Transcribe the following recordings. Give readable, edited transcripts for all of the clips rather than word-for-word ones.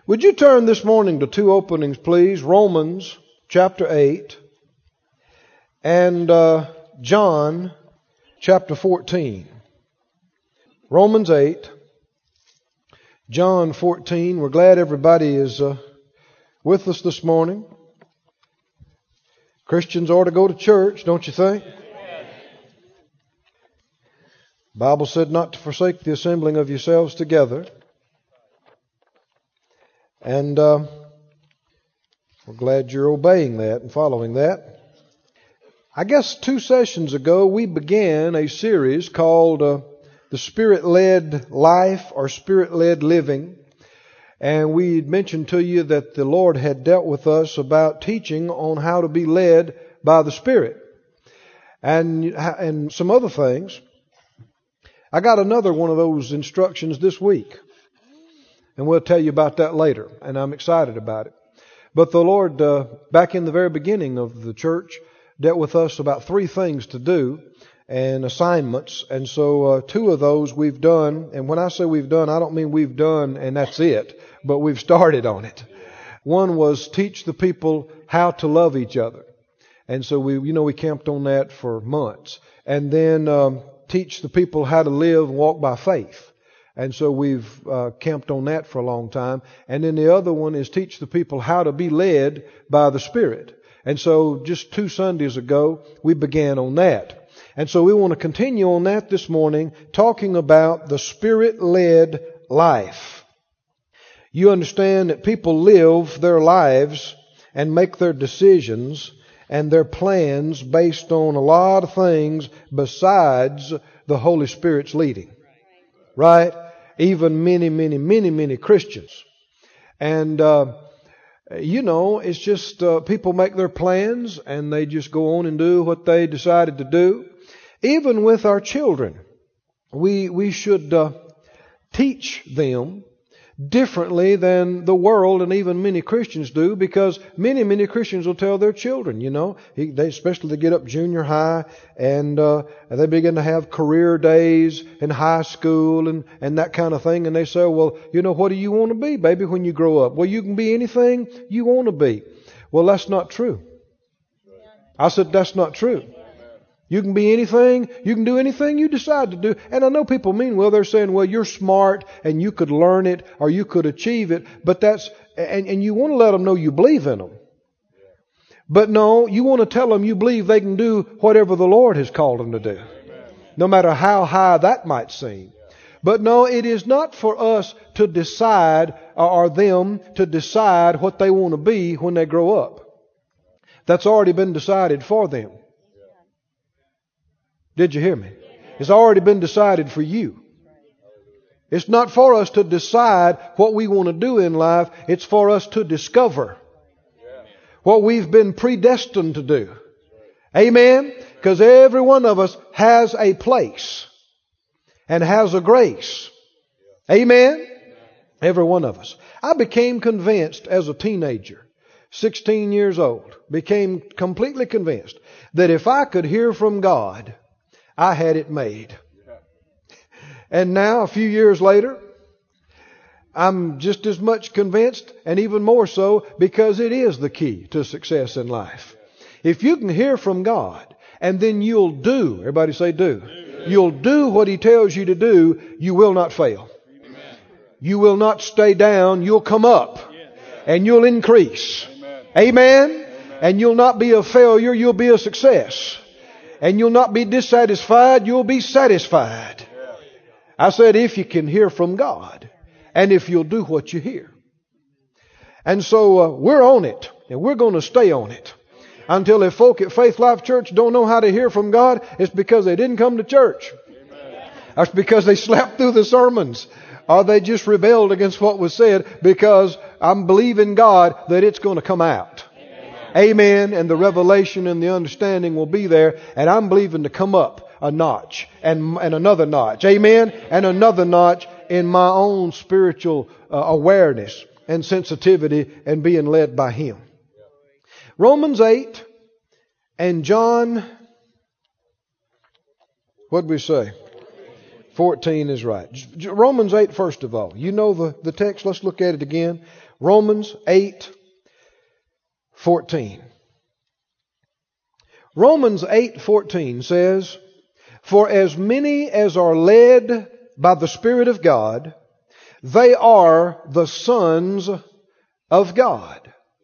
Would you turn this morning to two openings, please? Romans chapter 8 and John chapter 14. Romans 8, John 14. We're glad everybody is with us this morning. Christians ought to go to church, don't you think? The Bible said not to forsake the assembling of yourselves together. And we're glad you're obeying that and following that. I guess 2 sessions ago we began a series called The Spirit-Led Life or Spirit-Led Living. And we mentioned to you that the Lord had dealt with us about teaching on how to be led by the Spirit. And some other things. I got another one of those instructions this week. And we'll tell you about that later. And I'm excited about it. But the Lord, back in the very beginning of the church, dealt with us about 3 things to do and assignments. And so 2 of those we've done. And when I say we've done, I don't mean we've done and that's it. But we've started on it. One was teach the people how to love each other. And so we camped on that for months. And then teach the people how to live and walk by faith. And so we've camped on that for a long time. And then the other one is teach the people how to be led by the Spirit. And so just 2 Sundays ago, we began on that. And so we want to continue on that this morning, talking about the Spirit-led life. You understand that people live their lives and make their decisions and their plans based on a lot of things besides the Holy Spirit's leading. Right? Even many Christians. And, it's just people make their plans and they just go on and do what they decided to do. Even with our children, we should teach them differently than the world and even many Christians do, because many Christians will tell their children, they especially they get up junior high and they begin to have career days in high school and that kind of thing, and they say, well, what do you want to be, baby, when you grow up? Well, you can be anything you want to be. Well, that's not true. I said, that's not true. You can be anything, you can do anything you decide to do. And I know people mean well, they're saying, well, you're smart and you could learn it or you could achieve it. But and you want to let them know you believe in them. But no, you want to tell them you believe they can do whatever the Lord has called them to do. No matter how high that might seem. But no, it is not for us to decide or them to decide what they want to be when they grow up. That's already been decided for them. Did you hear me? It's already been decided for you. It's not for us to decide what we want to do in life. It's for us to discover what we've been predestined to do. Amen? Because every one of us has a place and has a grace. Amen? Every one of us. I became convinced as a teenager, 16 years old, became completely convinced that if I could hear from God, I had it made. And now, a few years later, I'm just as much convinced, and even more so, because it is the key to success in life. If you can hear from God, and then you'll do, everybody say do. You'll do what He tells you to do, you will not fail. You will not stay down, you'll come up, and you'll increase. Amen? And you'll not be a failure, you'll be a success. And you'll not be dissatisfied, you'll be satisfied. I said, if you can hear from God. And if you'll do what you hear. And so we're on it. And we're going to stay on it. Until if folk at Faith Life Church don't know how to hear from God, it's because they didn't come to church. That's because they slept through the sermons. Or they just rebelled against what was said, because I'm believing God that it's going to come out. Amen. And the revelation and the understanding will be there. And I'm believing to come up a notch and another notch. Amen. And another notch in my own spiritual awareness and sensitivity and being led by Him. Romans 8 and John, what did we say? 14 is right. Romans 8, first of all. You know the text. Let's look at it again. Romans 8:14. Romans 8:14 says, "For as many as are led by the Spirit of God, they are the sons of God."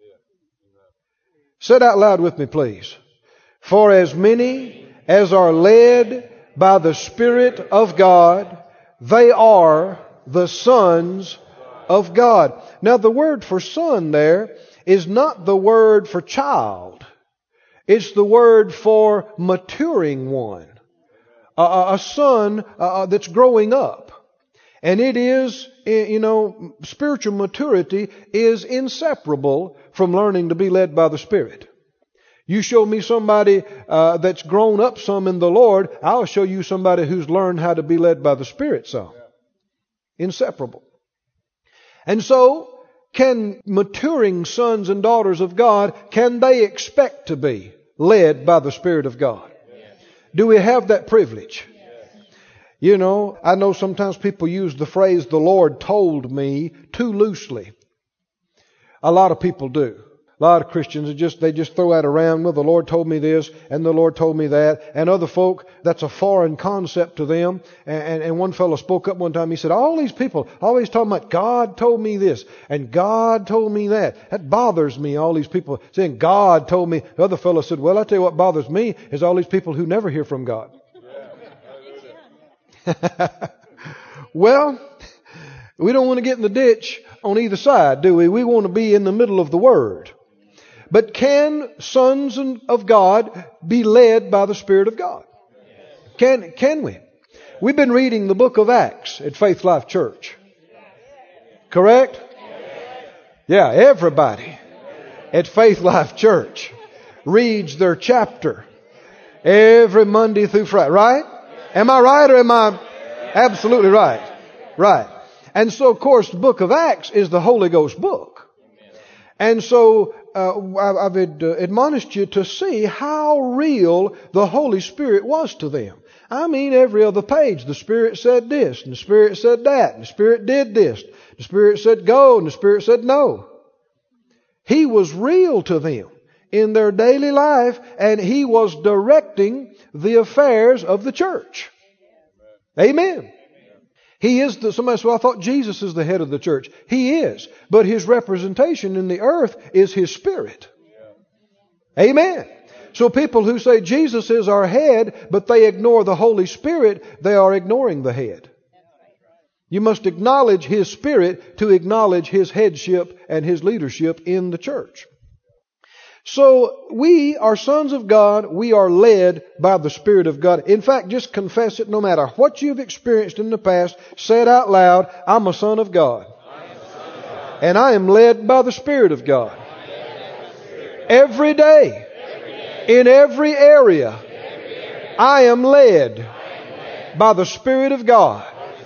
Say it out loud with me, please. For as many as are led by the Spirit of God, they are the sons of God. Now the word for son there is not the word for child. It's the word for maturing one. A son that's growing up. And it is, spiritual maturity is inseparable from learning to be led by the Spirit. You show me somebody that's grown up some in the Lord, I'll show you somebody who's learned how to be led by the Spirit some. Inseparable. And so, can maturing sons and daughters of God, can they expect to be led by the Spirit of God? Do we have that privilege? I know sometimes people use the phrase, "the Lord told me," too loosely. A lot of people do. A lot of Christians, they just throw that around. Well, the Lord told me this, and the Lord told me that. And other folk, that's a foreign concept to them. And one fellow spoke up one time. He said, all these people always talking about God told me this, and God told me that. That bothers me, all these people saying God told me. The other fellow said, well, I tell you what bothers me is all these people who never hear from God. Well, we don't want to get in the ditch on either side, do we? We want to be in the middle of the Word. But can sons of God be led by the Spirit of God? Can we? We've been reading the book of Acts at Faith Life Church. Correct? Yeah, everybody at Faith Life Church reads their chapter every Monday through Friday. Right? Am I right or am I absolutely right? Right. And so, of course, the book of Acts is the Holy Ghost book. And so I've admonished you to see how real the Holy Spirit was to them. I mean, every other page, the Spirit said this, and the Spirit said that, and the Spirit did this. The Spirit said go, and the Spirit said no. He was real to them in their daily life, and He was directing the affairs of the church. Amen. He is somebody said, well, I thought Jesus is the head of the church. He is. But His representation in the earth is His Spirit. Amen. So people who say Jesus is our head, but they ignore the Holy Spirit, they are ignoring the head. You must acknowledge His Spirit to acknowledge His headship and His leadership in the church. So we are sons of God. We are led by the Spirit of God. In fact, just confess it no matter what you've experienced in the past. Say it out loud. I'm a son of God. And I am led by the Spirit of God. Every day. In every area. I am led by the Spirit of God.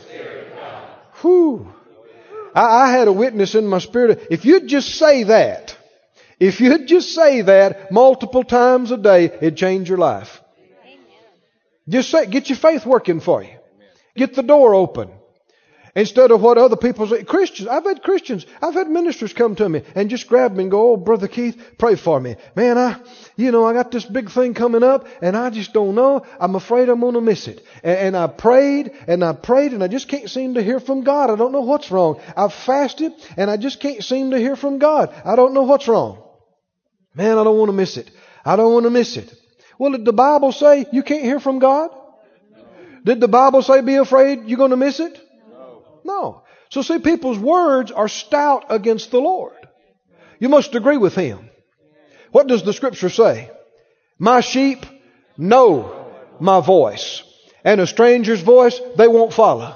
Whew. I had a witness in my spirit. If you'd just say that. If you'd just say that multiple times a day, it'd change your life. Just say, get your faith working for you. Get the door open. Instead of what other people say. Christians, I've had ministers come to me and just grab me and go, oh, Brother Keith, pray for me. Man, I got this big thing coming up and I just don't know. I'm afraid I'm going to miss it. And I prayed and I just can't seem to hear from God. I don't know what's wrong. I've fasted and I just can't seem to hear from God. I don't know what's wrong. Man, I don't want to miss it. I don't want to miss it. Well, did the Bible say you can't hear from God? Did the Bible say be afraid you're going to miss it? No. So see, people's words are stout against the Lord. You must agree with Him. What does the Scripture say? My sheep know my voice, and a stranger's voice they won't follow.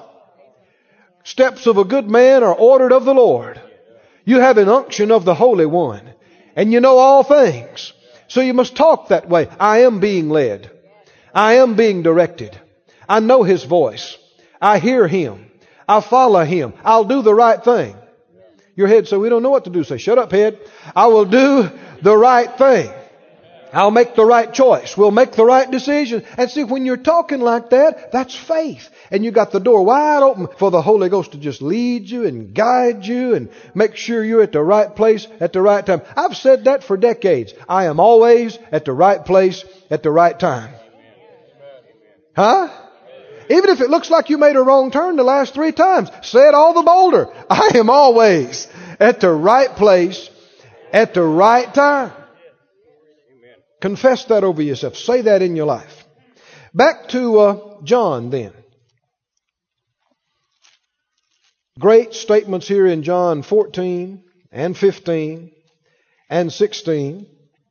Steps of a good man are ordered of the Lord. You have an unction of the Holy One, and you know all things. So you must talk that way. I am being led. I am being directed. I know His voice. I hear Him. I follow Him. I'll do the right thing. Your head says, we don't know what to do. Say, shut up, head. I will do the right thing. I'll make the right choice. We'll make the right decision. And see, when you're talking like that, that's faith. And you got the door wide open for the Holy Ghost to just lead you and guide you and make sure you're at the right place at the right time. I've said that for decades. I am always at the right place at the right time. Huh? Even if it looks like you made a wrong turn the last 3 times, say it all the bolder. I am always at the right place at the right time. Confess that over yourself. Say that in your life. Back to John then. Great statements here in John 14 and 15 and 16.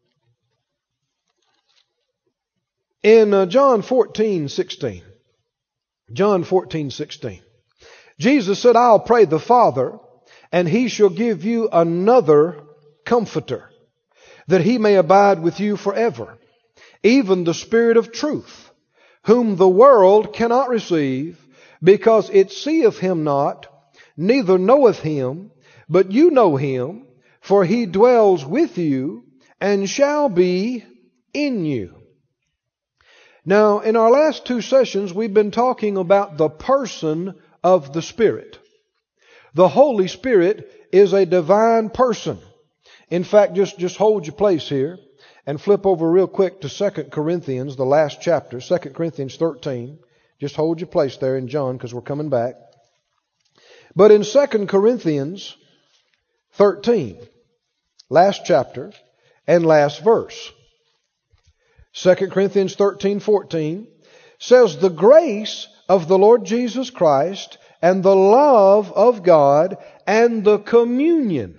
In John 14:16. John 14:16. Jesus said, I'll pray the Father, and He shall give you another Comforter, that He may abide with you forever, even the Spirit of truth, whom the world cannot receive, because it seeth Him not, neither knoweth Him, but you know Him, for He dwells with you and shall be in you. Now, in our last 2 sessions, we've been talking about the person of the Spirit. The Holy Spirit is a divine person. In fact, just hold your place here and flip over real quick to 2 Corinthians, the last chapter, 2 Corinthians 13. Just hold your place there in John because we're coming back. But in 2 Corinthians 13, last chapter and last verse, 2 Corinthians 13:14 says, the grace of the Lord Jesus Christ and the love of God and the communion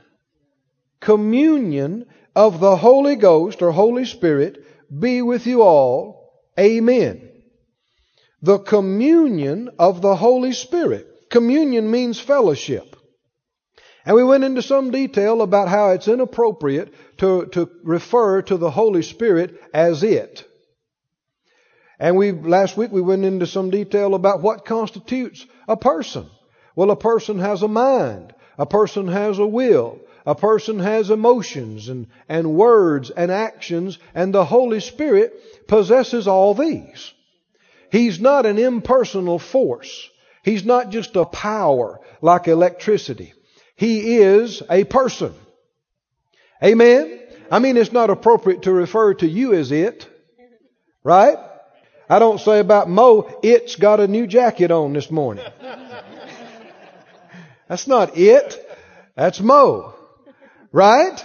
of the Holy Ghost or Holy Spirit be with you all. Amen. The communion of the Holy Spirit. Communion means fellowship. And we went into some detail about how it's inappropriate to refer to the Holy Spirit as it. And last week we went into some detail about what constitutes a person. Well, a person has a mind. A person has a will. A person has emotions and words and actions. And the Holy Spirit possesses all these. He's not an impersonal force. He's not just a power like electricity. He is a person. Amen? I mean, it's not appropriate to refer to you as it. Right? I don't say about Mo, it's got a new jacket on this morning. That's not it. That's Mo. Right?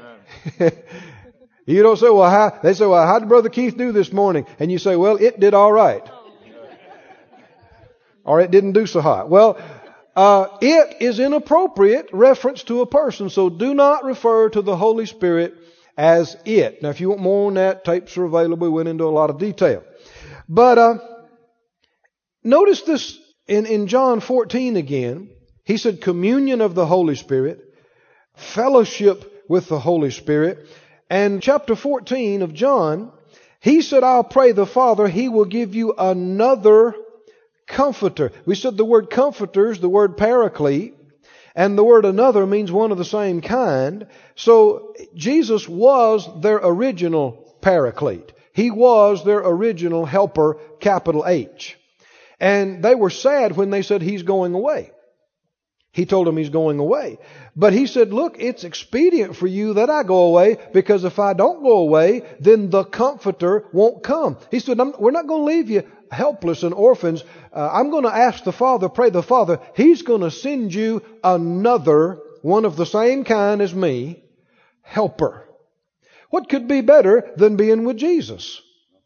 You don't say, well, they say, well, how did Brother Keith do this morning? And you say, well, it did all right. Or it didn't do so hot. Well, it is inappropriate reference to a person. So do not refer to the Holy Spirit as it. Now, if you want more on that, tapes are available. We went into a lot of detail. But notice this in John 14 again. He said communion of the Holy Spirit, fellowship with the Holy Spirit. And chapter 14 of John, He said, I'll pray the Father, He will give you another Comforter. We said the word comforter is the word paraclete, and the word another means one of the same kind. So Jesus was their original paraclete. He was their original helper, capital H. And they were sad when they said He's going away. He told them He's going away. But He said, look, it's expedient for you that I go away, because if I don't go away, then the Comforter won't come. He said, we're not going to leave you helpless and orphans. I'm going to ask the Father, pray the Father. He's going to send you another, one of the same kind as me, helper. What could be better than being with Jesus?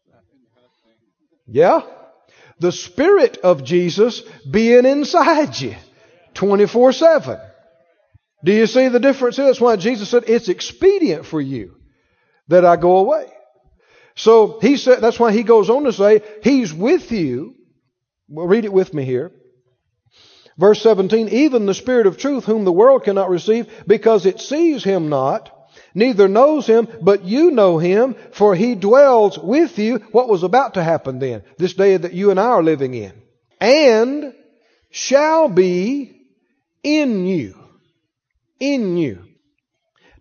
Yeah? The Spirit of Jesus being inside you 24/7. Do you see the difference? That's why Jesus said it's expedient for you that I go away. So He said, that's why He goes on to say, He's with you. Well, read it with me here. Verse 17, even the Spirit of truth, whom the world cannot receive, because it sees Him not, neither knows Him, but you know Him, for He dwells with you. What was about to happen then? This day that you and I are living in. And shall be in you. In you.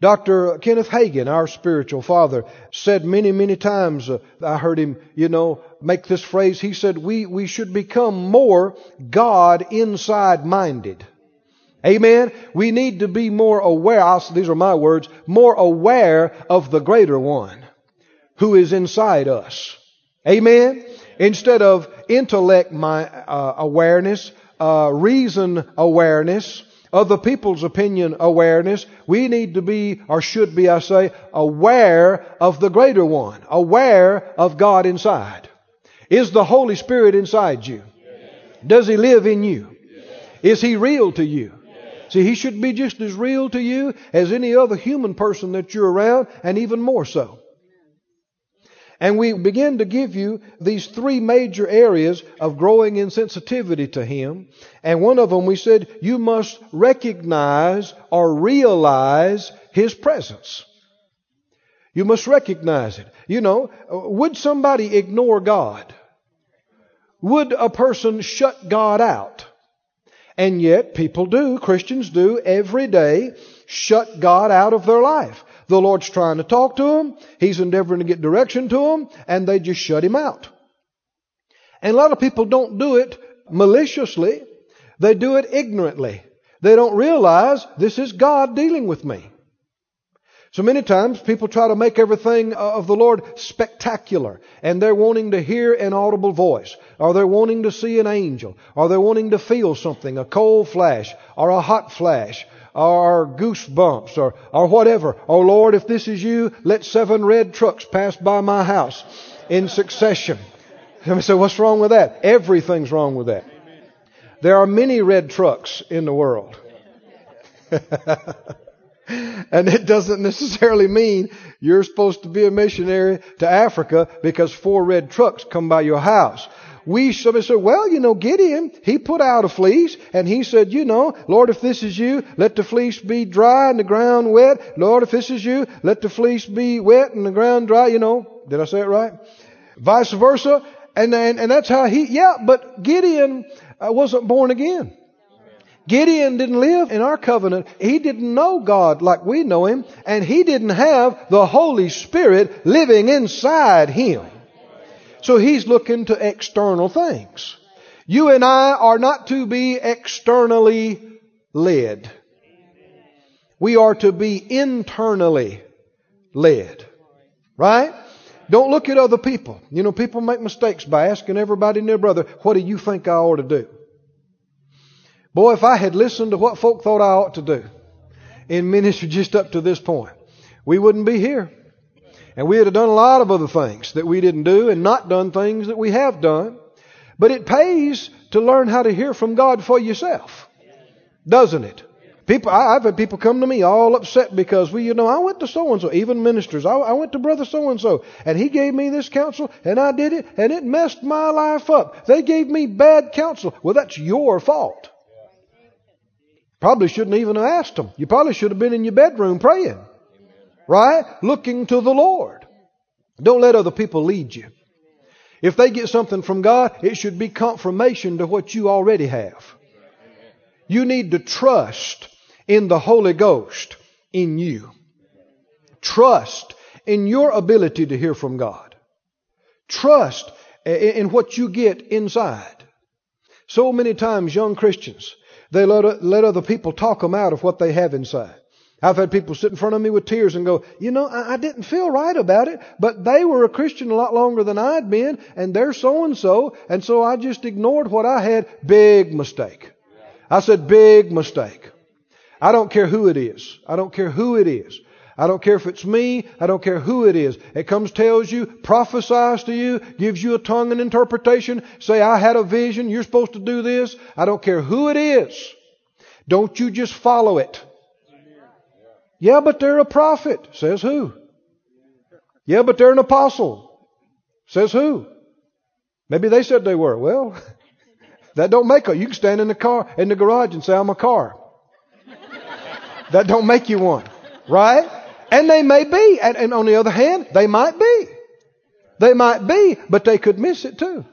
Dr. Kenneth Hagin, our spiritual father, said many, many times, I heard him, make this phrase. He said, we should become more God inside minded. Amen. We need to be more aware, these are my words, more aware of the greater one who is inside us. Amen. Instead of intellect awareness, reason awareness, other people's opinion awareness, we need to be, or should be, I say, aware of the greater one, aware of God inside. Is the Holy Spirit inside you? Does He live in you? Is He real to you? See, He should be just as real to you as any other human person that you're around, and even more so. And we begin to give you these three major areas of growing in sensitivity to Him. And one of them we said, you must recognize or realize His presence. You must recognize it. Would somebody ignore God? Would a person shut God out? And yet people do, Christians do, every day shut God out of their life. The Lord's trying to talk to them. He's endeavoring to get direction to them, and they just shut Him out. And a lot of people don't do it maliciously. They do it ignorantly. They don't realize this is God dealing with me. So many times people try to make everything of the Lord spectacular, and they're wanting to hear an audible voice, or they're wanting to see an angel, or they're wanting to feel something, a cold flash, or a hot flash, or goosebumps, or whatever. Oh Lord, if this is you, let 7 red trucks pass by my house in succession. Somebody say, what's wrong with that? Everything's wrong with that. There are many red trucks in the world. And it doesn't necessarily mean you're supposed to be a missionary to Africa because 4 red trucks come by your house. Somebody said, well, Gideon, he put out a fleece and he said, Lord, if this is you, let the fleece be dry and the ground wet. Lord, if this is you, let the fleece be wet and the ground dry. Did I say it right? Vice versa. And that's how but Gideon wasn't born again. Gideon didn't live in our covenant. He didn't know God like we know Him, and he didn't have the Holy Spirit living inside him. So he's looking to external things. You and I are not to be externally led. We are to be internally led. Right? Don't look at other people. People make mistakes by asking everybody and their brother, what do you think I ought to do? Boy, if I had listened to what folk thought I ought to do in ministry just up to this point, we wouldn't be here. And we would have done a lot of other things that we didn't do and not done things that we have done. But it pays to learn how to hear from God for yourself. Doesn't it? I've had people come to me all upset because I went to so-and-so, even ministers. I went to brother so-and-so and he gave me this counsel and I did it and it messed my life up. They gave me bad counsel. Well, that's your fault. Probably shouldn't even have asked them. You probably should have been in your bedroom praying. Right? Looking to the Lord. Don't let other people lead you. If they get something from God, it should be confirmation to what you already have. You need to trust in the Holy Ghost in you. Trust in your ability to hear from God. Trust in what you get inside. So many times young Christians, they let other people talk them out of what they have inside. I've had people sit in front of me with tears and go, I didn't feel right about it, but they were a Christian a lot longer than I'd been, and they're so-and-so, and so I just ignored what I had. Big mistake. I said, big mistake. I don't care who it is. I don't care who it is. I don't care if it's me. I don't care who it is. It comes, tells you, prophesies to you, gives you a tongue and interpretation. Say, I had a vision. You're supposed to do this. I don't care who it is. Don't you just follow it. Yeah, but they're a prophet. Says who? Yeah, but they're an apostle. Says who? Maybe they said they were. Well, that don't make you. You can stand in the garage and say, I'm a car. That don't make you one. Right? And they may be. And on the other hand, they might be. They might be, but they could miss it too.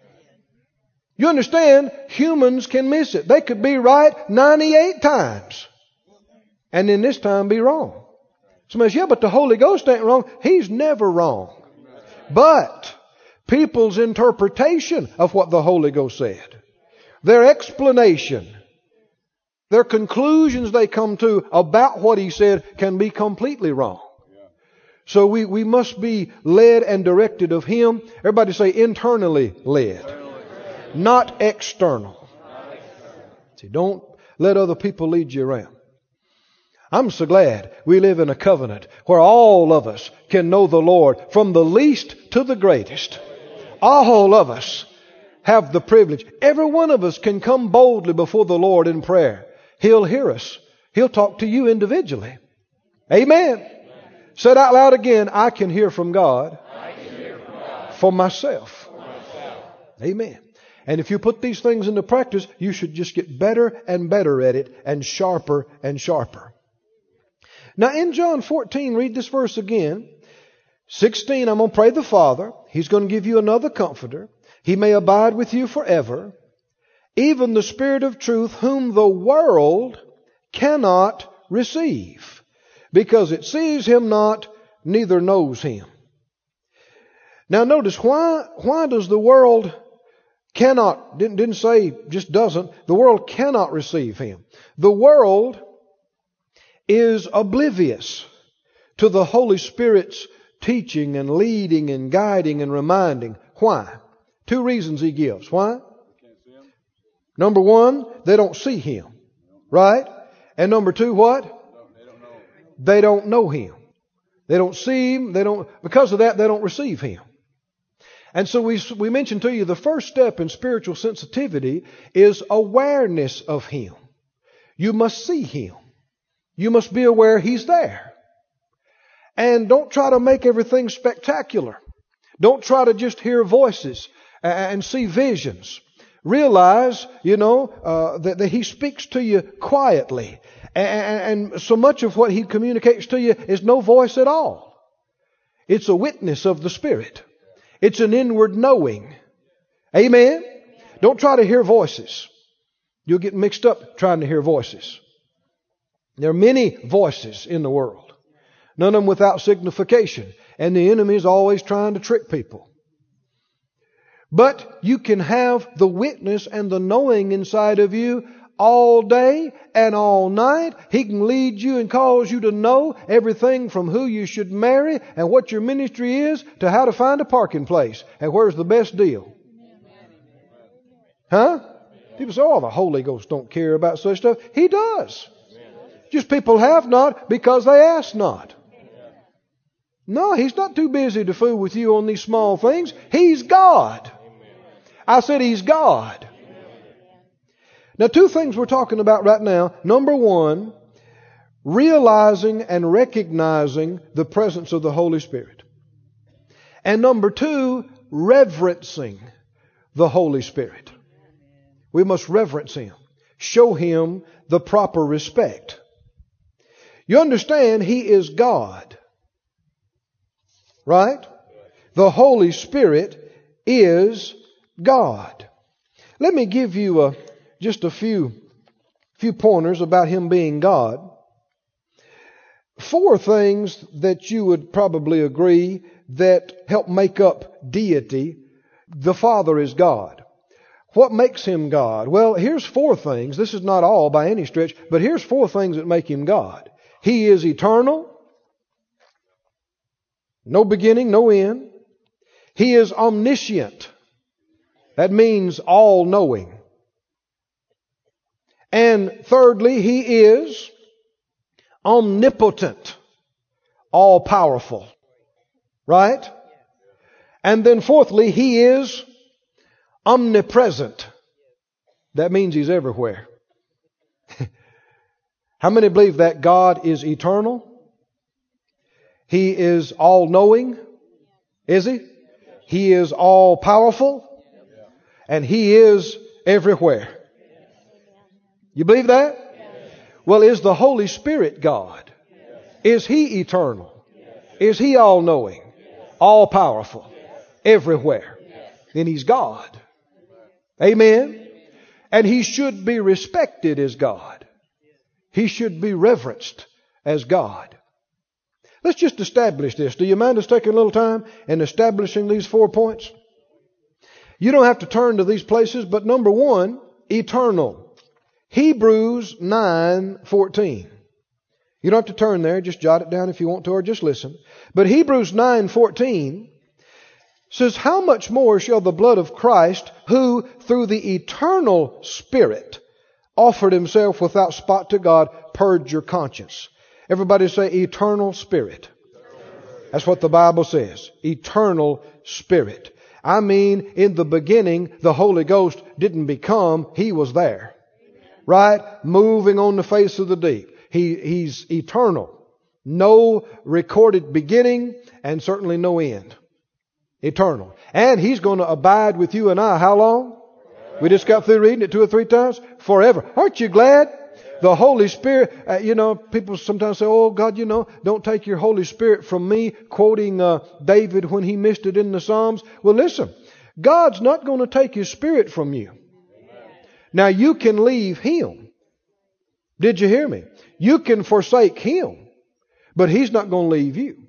You understand? Humans can miss it. They could be right 98 times. And then this time be wrong. Somebody says, yeah, but the Holy Ghost ain't wrong. He's never wrong. But people's interpretation of what the Holy Ghost said, their explanation, their conclusions they come to about what He said can be completely wrong. So we must be led and directed of Him. Everybody say internally led, not external. See, don't let other people lead you around. I'm so glad we live in a covenant where all of us can know the Lord from the least to the greatest. All of us have the privilege. Every one of us can come boldly before the Lord in prayer. He'll hear us. He'll talk to you individually. Amen. Say it out loud again. I can hear from God, for myself. Amen. And if you put these things into practice, you should just get better and better at it, and sharper and sharper. Now in John 14, read this verse again. 16, I'm going to pray the Father. He's going to give you another comforter. He may abide with you forever. Even the Spirit of truth, whom the world cannot receive, because it sees Him not, neither knows Him. Now notice, why does the world cannot, didn't say just doesn't, the world cannot receive Him. The world is oblivious to the Holy Spirit's teaching and leading and guiding and reminding. Why? 2 reasons He gives. Why? Number 1, they don't see Him. Right? And number 2, what? They don't know Him. They don't see Him. Because of that, they don't receive Him. And so we mentioned to you the first step in spiritual sensitivity is awareness of Him. You must see Him. You must be aware He's there. And don't try to make everything spectacular. Don't try to just hear voices and see visions. Realize, that He speaks to you quietly. And so much of what He communicates to you is no voice at all. It's a witness of the Spirit. It's an inward knowing. Amen? Don't try to hear voices. You'll get mixed up trying to hear voices. There are many voices in the world. None of them without signification. And the enemy is always trying to trick people. But you can have the witness and the knowing inside of you all day and all night. He can lead you and cause you to know everything from who you should marry and what your ministry is to how to find a parking place and where's the best deal. Huh? People say, oh, the Holy Ghost don't care about such stuff. He does. Just people have not because they ask not. No, He's not too busy to fool with you on these small things. He's God. I said He's God. Now, 2 things we're talking about right now. Number 1, realizing and recognizing the presence of the Holy Spirit. And number 2, reverencing the Holy Spirit. We must reverence Him. Show Him the proper respect. You understand, He is God. Right? The Holy Spirit is God. Let me give you just a few pointers about Him being God. 4 things that you would probably agree that help make up deity. The Father is God. What makes Him God? Well, here's 4 things. This is not all by any stretch, but here's 4 things that make Him God. He is eternal. No beginning, no end. He is omniscient. That means all-knowing. And thirdly, He is omnipotent, all-powerful. Right? And then fourthly, He is omnipresent. That means He's everywhere. How many believe that God is eternal? He is all-knowing. Is He? He is all-powerful. And He is everywhere. You believe that? Well, is the Holy Spirit God? Is He eternal? Is He all-knowing? All-powerful? Everywhere? Then He's God. Amen? And He should be respected as God. He should be reverenced as God. Let's just establish this. Do you mind us taking a little time and establishing these 4 points? You don't have to turn to these places, but number one, eternal. Hebrews 9:14. You don't have to turn there. Just jot it down if you want to, or just listen. But Hebrews 9:14 says, how much more shall the blood of Christ, who through the eternal Spirit offered himself without spot to God, purge your conscience? Everybody say eternal Spirit. That's what the Bible says. Eternal Spirit. I mean, in the beginning, the Holy Ghost didn't become, He was there. Right? Moving on the face of the deep. He's eternal. No recorded beginning and certainly no end. Eternal. And He's going to abide with you and I. How long? We just got through reading it 2 or 3 times. Forever. Aren't you glad? The Holy Spirit, people sometimes say, oh God, don't take your Holy Spirit from me, quoting David when he missed it in the Psalms. Well, listen, God's not going to take His Spirit from you. Now, you can leave Him. Did you hear me? You can forsake Him, but He's not going to leave you.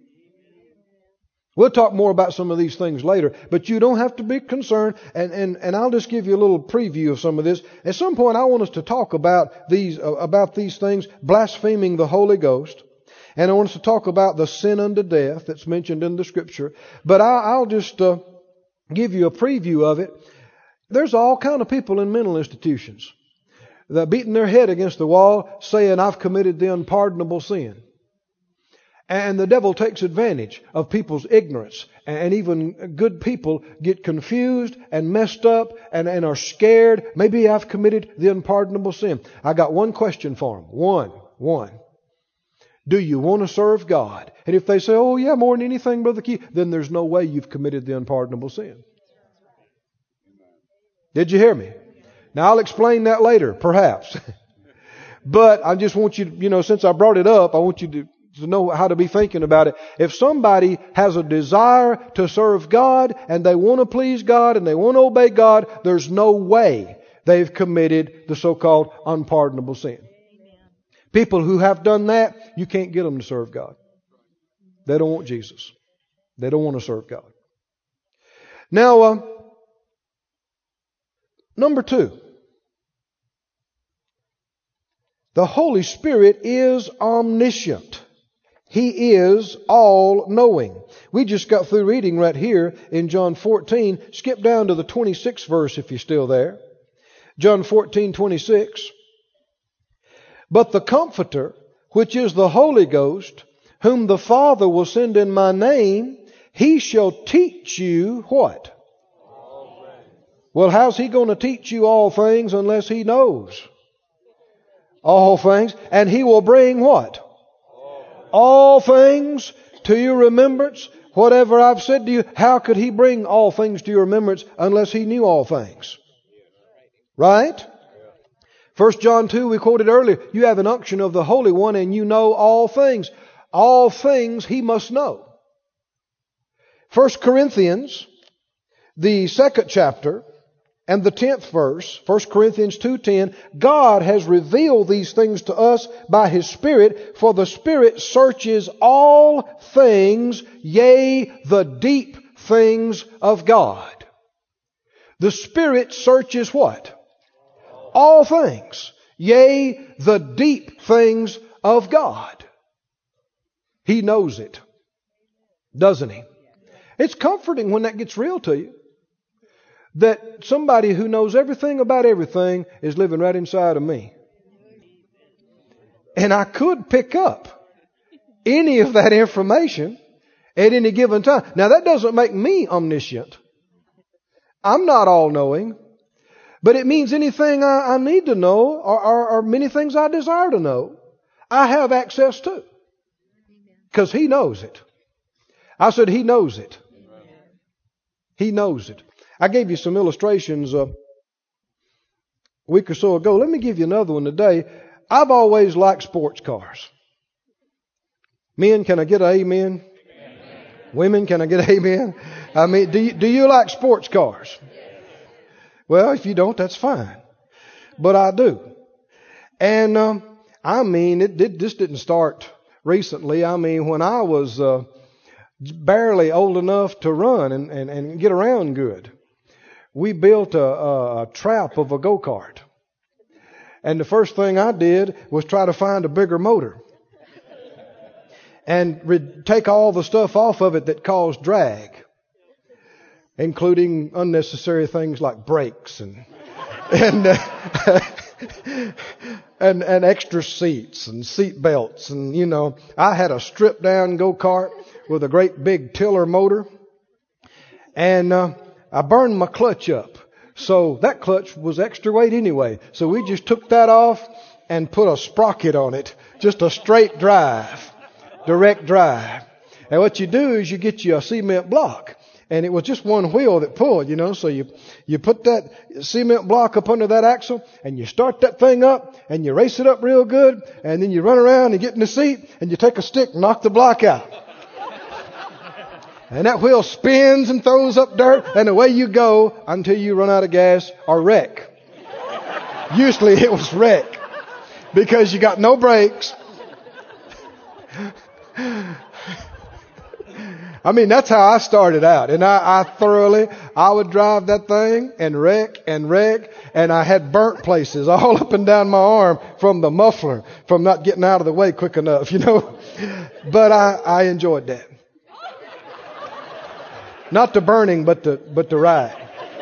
We'll talk more about some of these things later, but you don't have to be concerned, and I'll just give you a little preview of some of this. At some point, I want us to talk about these things, blaspheming the Holy Ghost, and I want us to talk about the sin unto death that's mentioned in the Scripture. But I'll just give you a preview of it. There's all kind of people in mental institutions that are beating their head against the wall, saying, I've committed the unpardonable sin. And the devil takes advantage of people's ignorance. And even good people get confused and messed up and are scared. Maybe I've committed the unpardonable sin. I got one question for them. One. Do you want to serve God? And if they say, oh yeah, more than anything, Brother Keith, then there's no way you've committed the unpardonable sin. Did you hear me? Now I'll explain that later, perhaps. But I just want you, since I brought it up, I want you to know how to be thinking about it. If somebody has a desire to serve God and they want to please God and they want to obey God, there's no way they've committed the so-called unpardonable sin. People who have done that, you can't get them to serve God. They don't want Jesus. They don't want to serve God. Now, number 2. The Holy Spirit is omniscient. He is all-knowing. We just got through reading right here in John 14. Skip down to the 26th verse if you're still there. John 14:26. But the Comforter, which is the Holy Ghost, whom the Father will send in my name, He shall teach you what? Well, how's He going to teach you all things unless He knows all things? And He will bring what? All things to your remembrance. Whatever I've said to you, how could He bring all things to your remembrance unless He knew all things? Right? 1 John 2, we quoted earlier, you have an unction of the Holy One and you know all things. All things He must know. 1 Corinthians, the 2nd chapter, and the 10th verse, 1 Corinthians 2:10, God has revealed these things to us by His Spirit, for the Spirit searches all things, yea, the deep things of God. The Spirit searches what? All things, yea, the deep things of God. He knows it, doesn't He? It's comforting when that gets real to you. That somebody who knows everything about everything is living right inside of me. And I could pick up any of that information at any given time. Now that doesn't make me omniscient. I'm not all-knowing. But it means anything I need to know or many things I desire to know, I have access to. Because He knows it. I said He knows it. He knows it. I gave you some illustrations a week or so ago. Let me give you another one today. I've always liked sports cars. Men, can I get an amen? Amen. Women, can I get an amen? I mean, do you like sports cars? Yes. Well, if you don't, that's fine. But I do. And, this didn't start recently. I mean, when I was barely old enough to run and get around good, we built a trap of a go-kart. And the first thing I did was try to find a bigger motor and take all the stuff off of it that caused drag, including unnecessary things like brakes and and extra seats and seat belts. And, you know, I had a stripped down go-kart with a great big tiller motor. And I burned my clutch up. So that clutch was extra weight anyway. So we just took that off and put a sprocket on it. Just a straight drive. Direct drive. And what you do is you get you a cement block. And it was just one wheel that pulled, you know. So you put that cement block up under that axle and you start that thing up and you race it up real good. And then you run around and get in the seat and you take a stick and knock the block out. And that wheel spins and throws up dirt and away you go until you run out of gas or wreck. Usually it was wreck because you got no brakes. I mean, that's how I started out. And I would drive that thing and wreck. And I had burnt places all up and down my arm from the muffler, from not getting out of the way quick enough, you know. But I enjoyed that. Not the burning, but the ride.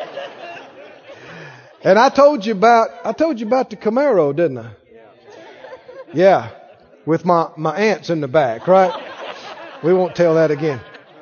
And I told you about the Camaro, didn't I? Yeah. With my aunts in the back, right? We won't tell that again.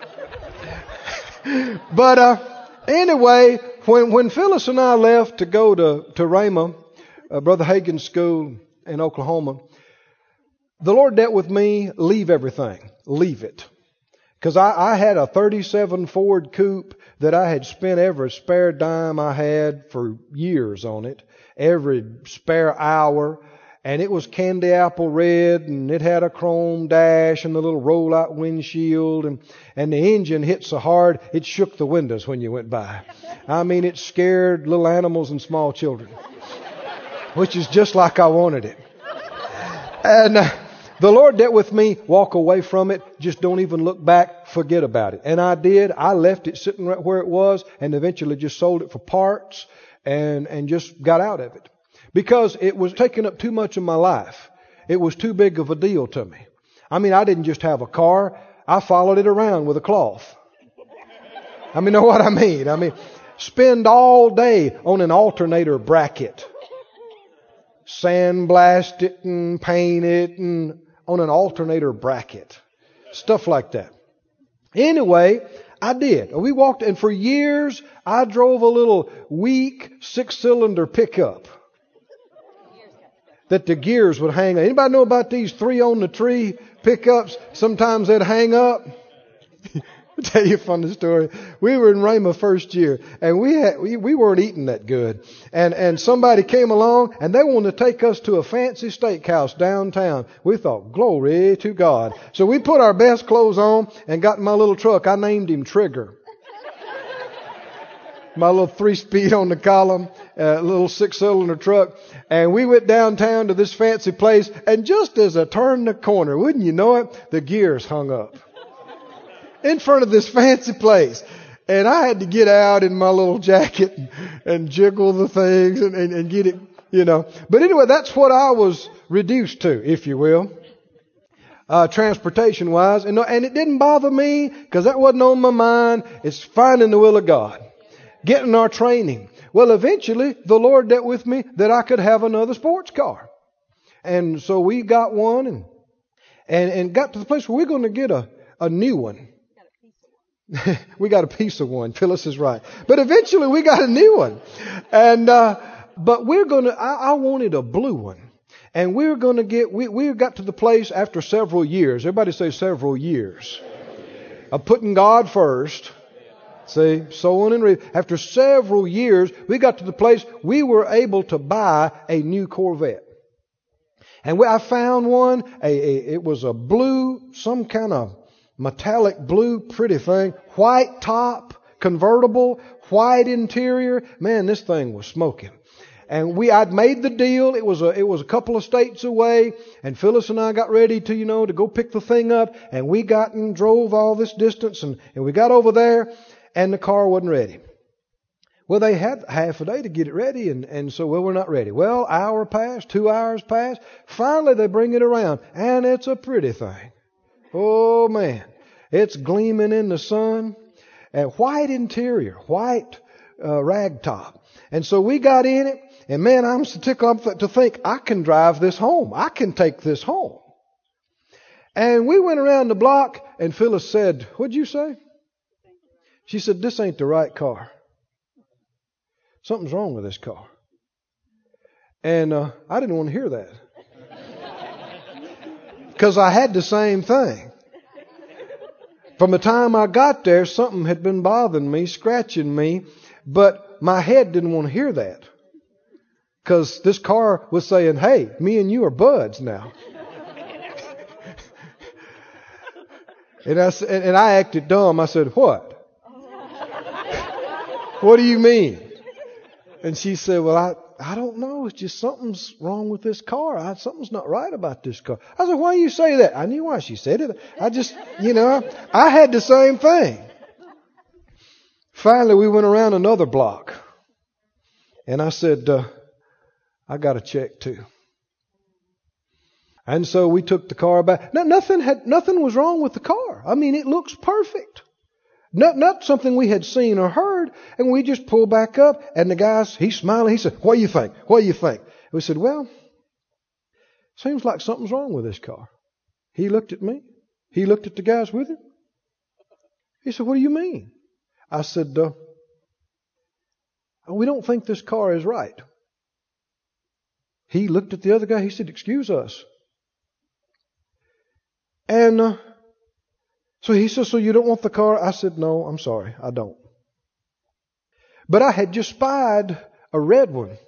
But anyway, when Phyllis and I left to go to Rhema, Brother Hagin's school in Oklahoma, the Lord dealt with me, leave everything. Leave it. Because I had a 37 Ford Coupe that I had spent every spare dime I had for years on it. Every spare hour. And it was candy apple red, and it had a chrome dash and the little roll-out windshield, and the engine hit so hard it shook the windows when you went by. I mean, it scared little animals and small children, which is just like I wanted it. And the Lord dealt with me, walk away from it, just don't even look back, forget about it. And I did. I left it sitting right where it was, and eventually just sold it for parts and just got out of it. Because it was taking up too much of my life. It was too big of a deal to me. I mean, I didn't just have a car. I followed it around with a cloth. I mean, know what I mean? I mean, spend all day on an alternator bracket. Sandblast it and paint it and on an alternator bracket. Stuff like that. Anyway, I did. We walked, and for years, I drove a little weak 6-cylinder pickup that the gears would hang. Anybody know about these 3-on-the-tree pickups? Sometimes they'd hang up. I'll tell you a funny story. We were in Rhema first year, and we weren't eating that good. And somebody came along, and they wanted to take us to a fancy steakhouse downtown. We thought, glory to God. So we put our best clothes on and got in my little truck. I named him Trigger. My little 3-speed on the column, little 6-cylinder truck. And we went downtown to this fancy place. And just as I turned the corner, wouldn't you know it, the gears hung up in front of this fancy place. And I had to get out in my little jacket and jiggle the things and get it, you know. But anyway, that's what I was reduced to, if you will, transportation wise. And it didn't bother me because that wasn't on my mind. It's finding the will of God. Getting our training. Well, eventually, the Lord dealt with me that I could have another sports car. And so we got one and got to the place where we're going to get a new one. We got a piece of one. Phyllis is right. But eventually we got a new one. And, but I wanted a blue one. And we got to the place after several years. Everybody say several years. Of putting God first. See, sowing and reaping. After several years, we got to the place we were able to buy a new Corvette. And I found one. It was a blue, some kind of metallic blue, pretty thing. White top, convertible, white interior. Man, this thing was smoking. And I'd made the deal. It was a couple of states away. And Phyllis and I got ready to go pick the thing up. And we got and drove all this distance. And we got over there and the car wasn't ready. Well, they had half a day to get it ready. And so, we're not ready. Well, hour passed, 2 hours passed. Finally, they bring it around. And it's a pretty thing. Oh, man. It's gleaming in the sun. And white interior, white rag top. And so we got in it. And man, I'm so tickled to think I can drive this home. I can take this home. And we went around the block and Phyllis said, "What'd you say?" She said, "This ain't the right car. Something's wrong with this car." And I didn't want to hear that. Because I had the same thing. From the time I got there, something had been bothering me, scratching me, but my head didn't want to hear that. Because this car was saying, "Hey, me and you are buds now." And I acted dumb. I said, "What?" "What do you mean?" And she said, "Well, I don't know. It's just something's wrong with this car. Something's not right about this car." I said, "Why do you say that?" I knew why she said it. I just, I had the same thing. Finally, we went around another block. And I said, "I got a check too." And so we took the car back. Now, nothing was wrong with the car. I mean, it looks perfect. Not something we had seen or heard. And we just pulled back up. And the guy, he's smiling. He said, "What do you think? What do you think?" We said, "Well, seems like something's wrong with this car." He looked at me. He looked at the guys with him. He said, "What do you mean?" I said, "We don't think this car is right." He looked at the other guy. He said, "Excuse us." And so he said, "So you don't want the car?" I said, "No, I'm sorry, I don't." But I had just spied a red one.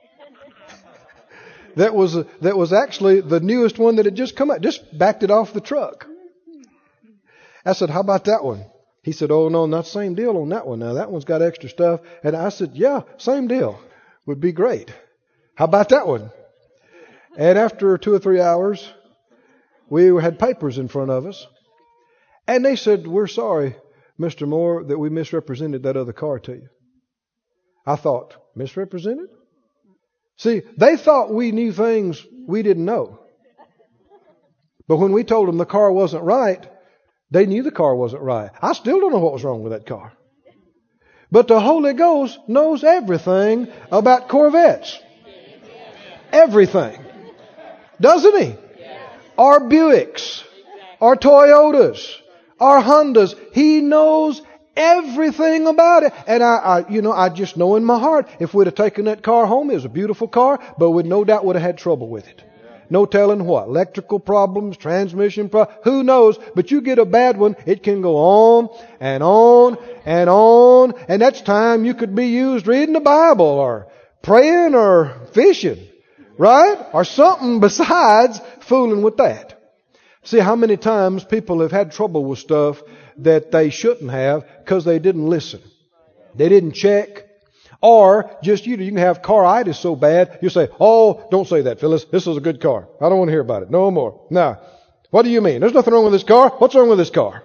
that was actually the newest one that had just come out. Just backed it off the truck. I said, "How about that one?" He said, "Oh, no, not the same deal on that one. Now, that one's got extra stuff." And I said, "Yeah, same deal. Would be great. How about that one?" And after 2 or 3 hours, we had papers in front of us. And they said, "We're sorry, Mr. Moore, that we misrepresented that other car to you." I thought, misrepresented? See, they thought we knew things we didn't know. But when we told them the car wasn't right, they knew the car wasn't right. I still don't know what was wrong with that car. But the Holy Ghost knows everything about Corvettes. Everything. Doesn't He? Our Buicks, our Toyotas, our Hondas. He knows everything about it. And I just know in my heart, if we'd have taken that car home, it was a beautiful car, but we no doubt would have had trouble with it. No telling what. Electrical problems, transmission problems, who knows. But you get a bad one, it can go on and on and on. And that's time you could be used reading the Bible or praying or fishing. Right? Or something besides fooling with that. See how many times people have had trouble with stuff that they shouldn't have because they didn't listen. They didn't check. Or just you can have car-itis so bad, you say, "Oh, don't say that, Phyllis. This is a good car. I don't want to hear about it. No more." Now, what do you mean? There's nothing wrong with this car. What's wrong with this car?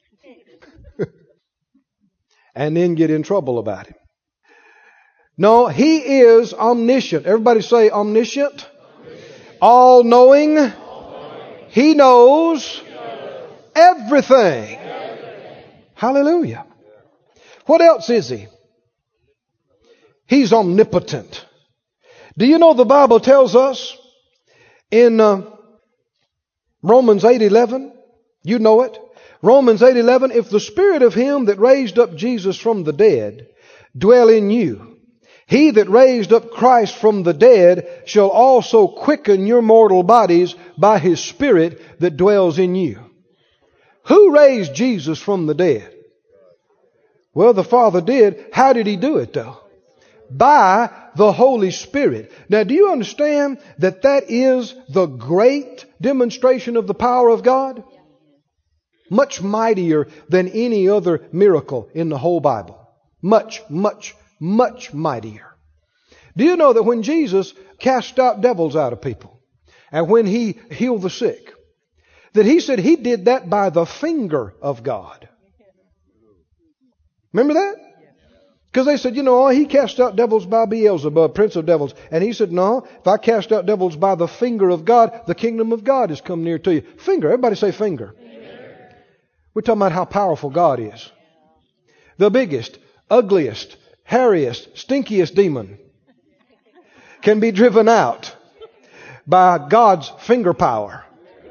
And then get in trouble about it. No, He is omniscient. Everybody say omniscient. All-knowing. He knows everything. Hallelujah. What else is He? He's omnipotent. Do you know the Bible tells us in Romans 8:11? You know it. Romans 8:11, "If the Spirit of Him that raised up Jesus from the dead dwell in you, He that raised up Christ from the dead shall also quicken your mortal bodies by His Spirit that dwells in you." Who raised Jesus from the dead? Well, the Father did. How did He do it though? By the Holy Spirit. Now, do you understand that that is the great demonstration of the power of God? Much mightier than any other miracle in the whole Bible. Much, much, much mightier. Do you know that when Jesus cast out devils out of people and when He healed the sick, that He said He did that by the finger of God? Remember that? Because they said, He cast out devils by Beelzebub, prince of devils. And He said, no, if I cast out devils by the finger of God, the kingdom of God has come near to you. Finger. Everybody say finger. We're talking about how powerful God is. The biggest, ugliest, hairiest, stinkiest demon can be driven out by God's finger power.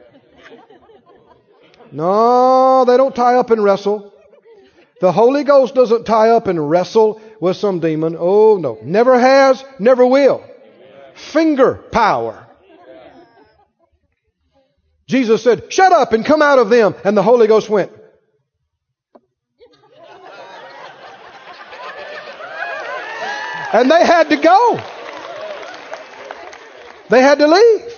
No, they don't tie up and wrestle. The Holy Ghost doesn't tie up and wrestle with some demon. Oh, no. Never has, never will. Finger power. Jesus said, shut up and come out of them. And the Holy Ghost went. And they had to go. They had to leave.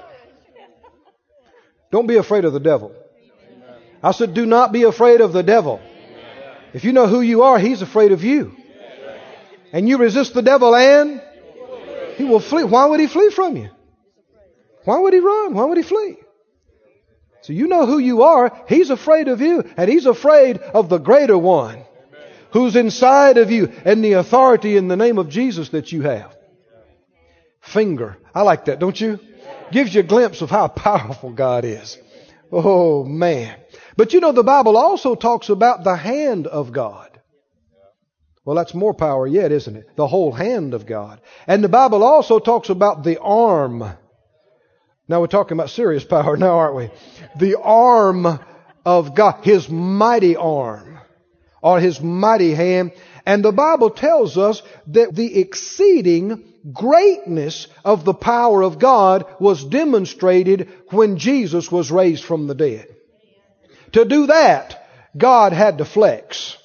Don't be afraid of the devil. I said, do not be afraid of the devil. If you know who you are, he's afraid of you. And you resist the devil and he will flee. Why would he flee from you? Why would he run? Why would he flee? So you know who you are. He's afraid of you. And he's afraid of the greater one who's inside of you and the authority in the name of Jesus that you have. Finger. I like that, don't you? Gives you a glimpse of how powerful God is. Oh, man. But the Bible also talks about the hand of God. Well, that's more power yet, isn't it? The whole hand of God. And the Bible also talks about the arm. Now we're talking about serious power now, aren't we? The arm of God. His mighty arm. Or His mighty hand. And the Bible tells us that the exceeding greatness of the power of God was demonstrated when Jesus was raised from the dead. To do that, God had to flex.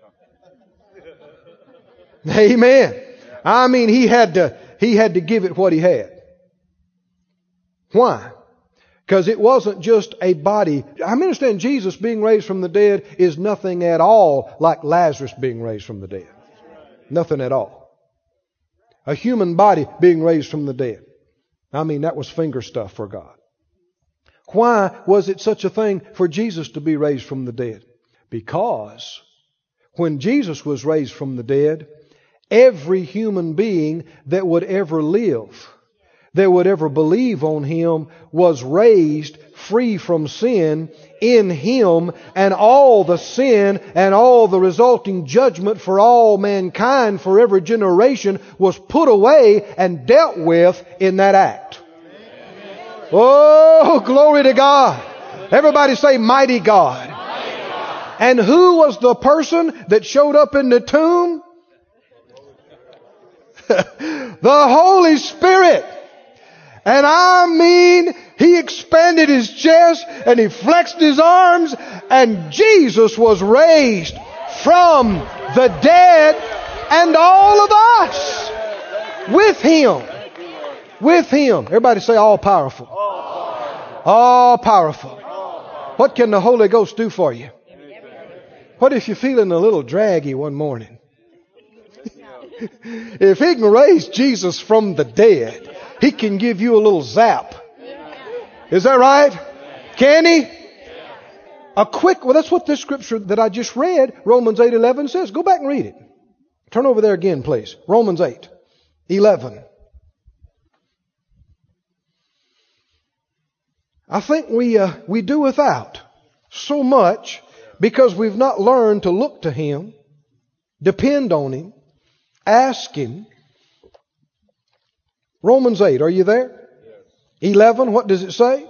Amen. I mean, He had to give it what He had. Why? Because it wasn't just a body. I understand Jesus being raised from the dead is nothing at all like Lazarus being raised from the dead. Nothing at all. A human body being raised from the dead. I mean, that was finger stuff for God. Why was it such a thing for Jesus to be raised from the dead? Because when Jesus was raised from the dead, every human being that would ever live, that would ever believe on Him, was raised free from sin in Him, and all the sin and all the resulting judgment for all mankind for every generation was put away and dealt with in that act. Oh, glory to God. Everybody say, mighty God. Mighty God. And who was the person that showed up in the tomb? The Holy Spirit. And I mean, He expanded His chest and He flexed His arms, and Jesus was raised from the dead, and all of us with Him. With Him. Everybody say all powerful. All powerful. What can the Holy Ghost do for you? What if you're feeling a little draggy one morning? If He can raise Jesus from the dead, He can give you a little zap. Is that right? Can He? Well, that's what this scripture that I just read, Romans 8:11 says. Go back and read it. Turn over there again, please. Romans 8:11. I think we do without so much because we've not learned to look to Him, depend on Him, ask Him. Romans 8, are you there? 11, what does it say?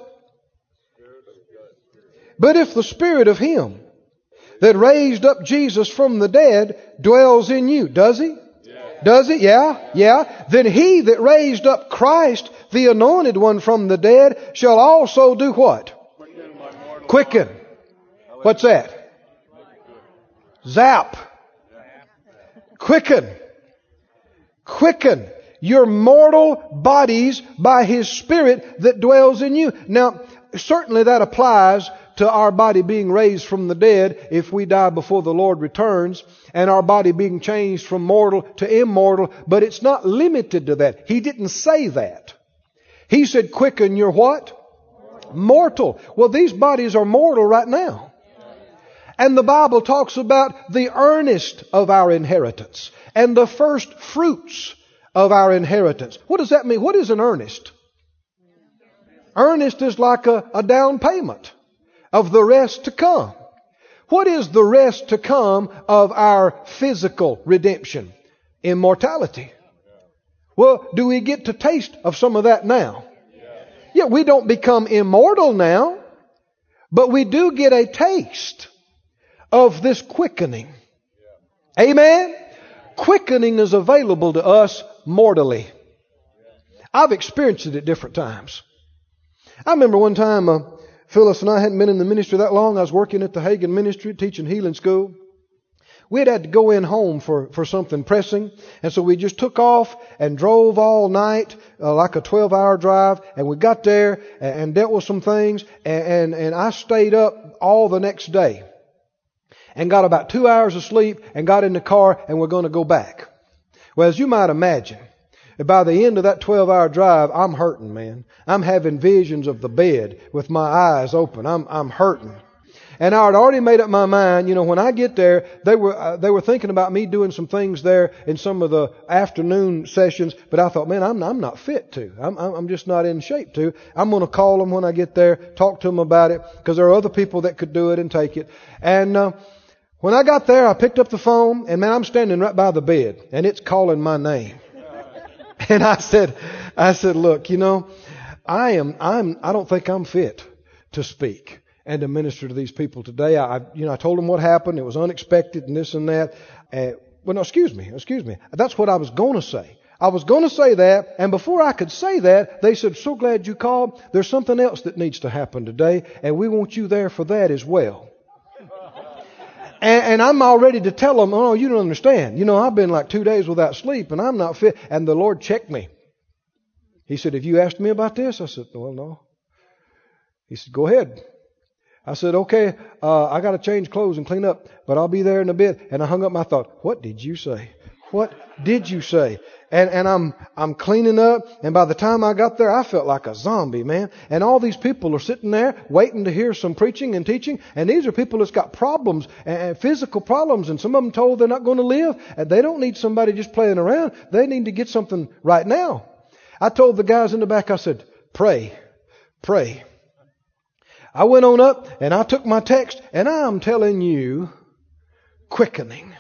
But if the Spirit of Him that raised up Jesus from the dead dwells in you, does He? Does it? Yeah. Then He that raised up Christ, the anointed one from the dead, shall also do what? Quicken. What's that? Zap. Quicken. Quicken your mortal bodies by His Spirit that dwells in you. Now, certainly that applies to our body being raised from the dead if we die before the Lord returns, and our body being changed from mortal to immortal, but it's not limited to that. He didn't say that. He said, quicken your what? Mortal. Well, these bodies are mortal right now. And the Bible talks about the earnest of our inheritance and the first fruits of our inheritance. What does that mean? What is an earnest? Earnest is like a down payment of the rest to come. What is the rest to come of our physical redemption? Immortality. Well, do we get to taste of some of that now? Yeah, we don't become immortal now, but we do get a taste of this quickening. Amen? Quickening is available to us mortally. I've experienced it at different times. I remember one time, Phyllis and I hadn't been in the ministry that long. I was working at the Hagen Ministry, teaching healing school. We had to go in home for something pressing. And so we just took off and drove all night, like a 12-hour drive. And we got there and dealt with some things. And I stayed up all the next day and got about 2 hours of sleep and got in the car and we're going to go back. Well, as you might imagine, by the end of that 12-hour drive, I'm hurting, man. I'm having visions of the bed with my eyes open. I'm hurting. And I had already made up my mind, when I get there, they were thinking about me doing some things there in some of the afternoon sessions, but I thought, man, I'm not fit to. I'm just not in shape to. I'm going to call them when I get there, talk to them about it, because there are other people that could do it and take it. And when I got there, I picked up the phone, and man, I'm standing right by the bed, and it's calling my name. And I said, look, I don't think I'm fit to speak and to minister to these people today. I told them what happened. It was unexpected and this and that. Excuse me. That's what I was going to say. I was going to say that, and before I could say that, they said, so glad you called. There's something else that needs to happen today, and we want you there for that as well. And I'm all ready to tell them, oh, you don't understand. I've been like 2 days without sleep, and I'm not fit. And the Lord checked me. He said, have you asked me about this? I said, well, no. He said, go ahead. I said, okay, I got to change clothes and clean up, but I'll be there in a bit. And I hung up and I thought, what did you say? What did you say? And I'm cleaning up, and by the time I got there, I felt like a zombie, man. And all these people are sitting there waiting to hear some preaching and teaching, and these are people that's got problems, and physical problems, and some of them told they're not going to live, and they don't need somebody just playing around. They need to get something right now. I told the guys in the back, I said, pray. I went on up, and I took my text, and I'm telling you, quickening.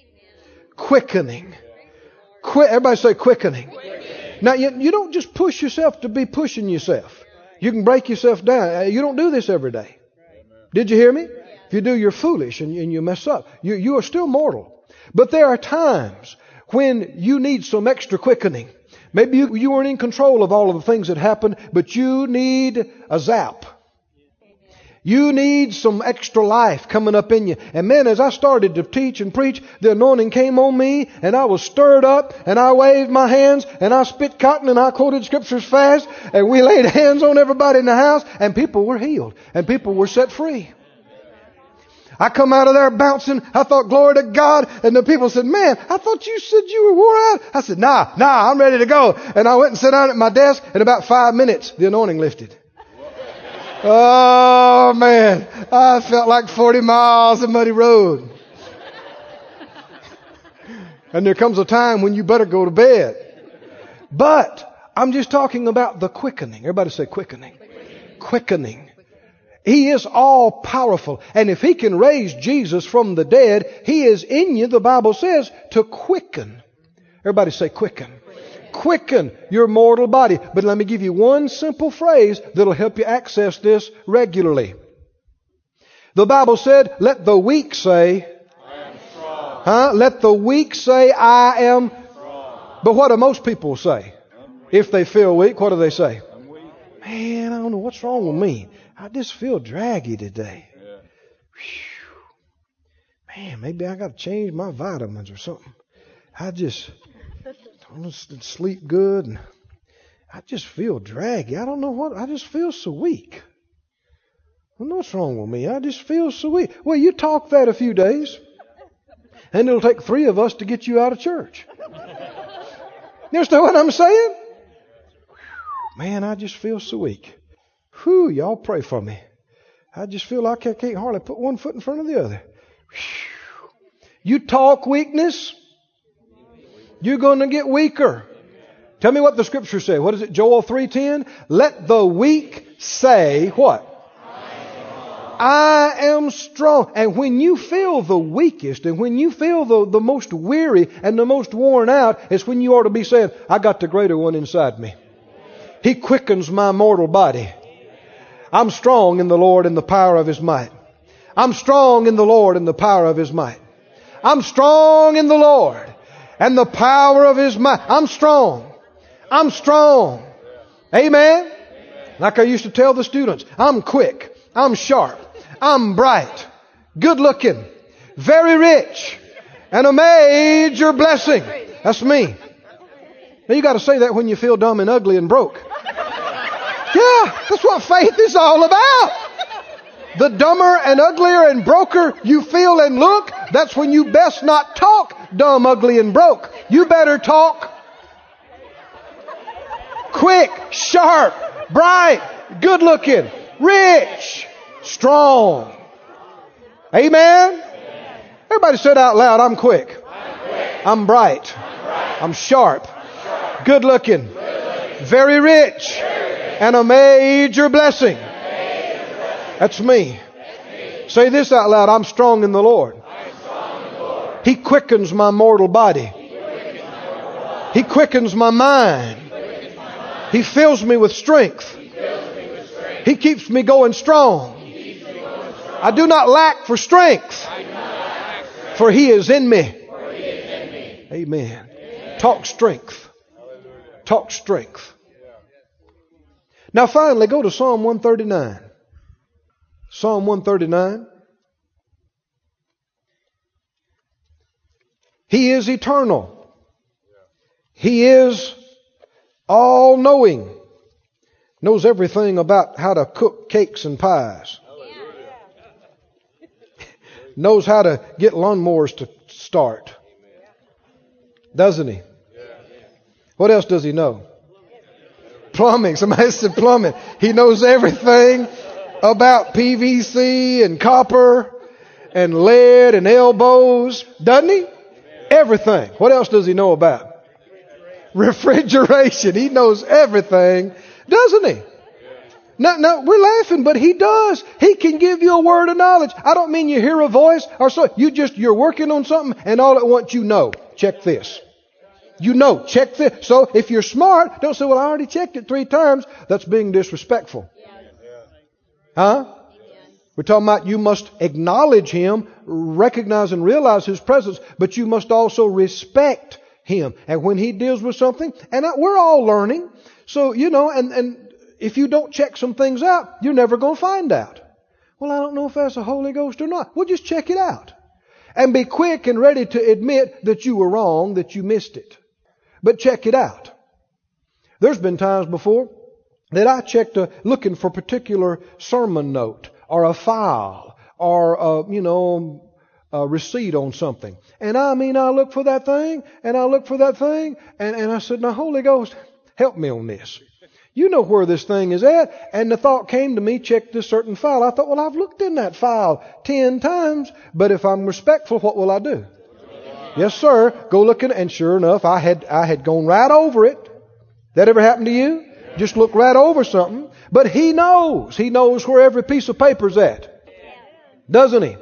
Everybody say quickening. Now, you don't just push yourself to be pushing yourself. You can break yourself down. You don't do this every day. Did you hear me? If you do, you're foolish and you mess up. You are still mortal. But there are times when you need some extra quickening. Maybe you weren't in control of all of the things that happened, but you need a zap. You need some extra life coming up in you. And man, as I started to teach and preach, the anointing came on me, and I was stirred up, and I waved my hands, and I spit cotton, and I quoted scriptures fast, and we laid hands on everybody in the house, and people were healed, and people were set free. I come out of there bouncing. I thought, glory to God. And the people said, man, I thought you said you were wore out. I said, nah, I'm ready to go. And I went and sat down at my desk. In about 5 minutes, the anointing lifted. Oh, man. I felt like 40 miles of muddy road. And there comes a time when you better go to bed. But I'm just talking about the quickening. Everybody say quickening. Quickening. He is all powerful. And if He can raise Jesus from the dead, He is in you, the Bible says, to quicken. Everybody say quicken. Quicken your mortal body. But let me give you one simple phrase that'll help you access this regularly. The Bible said, let the weak say, I am strong. Let the weak say, I am strong. But what do most people say? If they feel weak, what do they say? Man, I don't know what's wrong with me. I just feel draggy today. Man, maybe I got to change my vitamins or something. I just don't sleep good, and I just feel draggy. I don't know what. I just feel so weak. Well, what's wrong with me? I just feel so weak. Well, you talk that a few days, and it'll take 3 of us to get you out of church. You understand what I'm saying? Man, I just feel so weak. Whew, y'all pray for me. I just feel like I can't hardly put one foot in front of the other. Whew. You talk weakness, you're going to get weaker. Tell me what the scripture says. What is it? Joel 3:10. Let the weak say what? I am strong. And when you feel the weakest and when you feel the most weary and the most worn out, it's when you ought to be saying, I got the greater one inside me. He quickens my mortal body. I'm strong in the Lord in the power of His might. I'm strong in the Lord in the power of His might. I'm strong in the Lord and the power of His might. I'm strong. I'm strong. Amen. Like I used to tell the students, I'm quick. I'm sharp. I'm bright. Good looking. Very rich. And a major blessing. That's me. Now you got to say that when you feel dumb and ugly and broke. Yeah, that's what faith is all about. The dumber and uglier and broker you feel and look, that's when you best not talk dumb, ugly, and broke. You better talk quick, sharp, bright, good looking, rich, strong. Amen? Everybody said out loud, I'm quick. I'm bright. I'm sharp. Good looking. Very rich. And a major blessing. That's me. Say this out loud. I'm strong in the Lord. He quickens my mortal body. He quickens my mind. He fills me with strength. He keeps me going strong. I do not lack for strength. For He is in me. Amen. Talk strength. Talk strength. Now finally, go to Psalm 139. Psalm 139. He is eternal. He is all-knowing. Knows everything about how to cook cakes and pies. Knows how to get lawnmowers to start. Doesn't He? What else does He know? Plumbing. Somebody said plumbing. He knows everything about PVC and copper and lead and elbows. Doesn't He? Everything. What else does He know about? Refrigeration. He knows everything. Doesn't He? No, we're laughing, but He does. He can give you a word of knowledge. I don't mean you hear a voice or so. You're working on something and all at once you know. Check this. You know, check this. So if you're smart, don't say, well, I already checked it 3 times. That's being disrespectful. Huh? We're talking about you must acknowledge Him, recognize and realize His presence, but you must also respect Him. And when He deals with something, and we're all learning. So, and if you don't check some things out, you're never going to find out. Well, I don't know if that's the Holy Ghost or not. Well, just check it out. And be quick and ready to admit that you were wrong, that you missed it. But check it out. There's been times before that I checked looking for a particular sermon note or a file or a receipt on something. And I look for that thing and I look for that thing and I said, now Holy Ghost, help me on this. You know where this thing is at. And the thought came to me, check this certain file. I thought, well, I've looked in that file 10 times, but if I'm respectful, what will I do? Yes, sir. Go looking, and sure enough, I had gone right over it. That ever happened to you? Just look right over something. But He knows. He knows where every piece of paper's at. Doesn't He?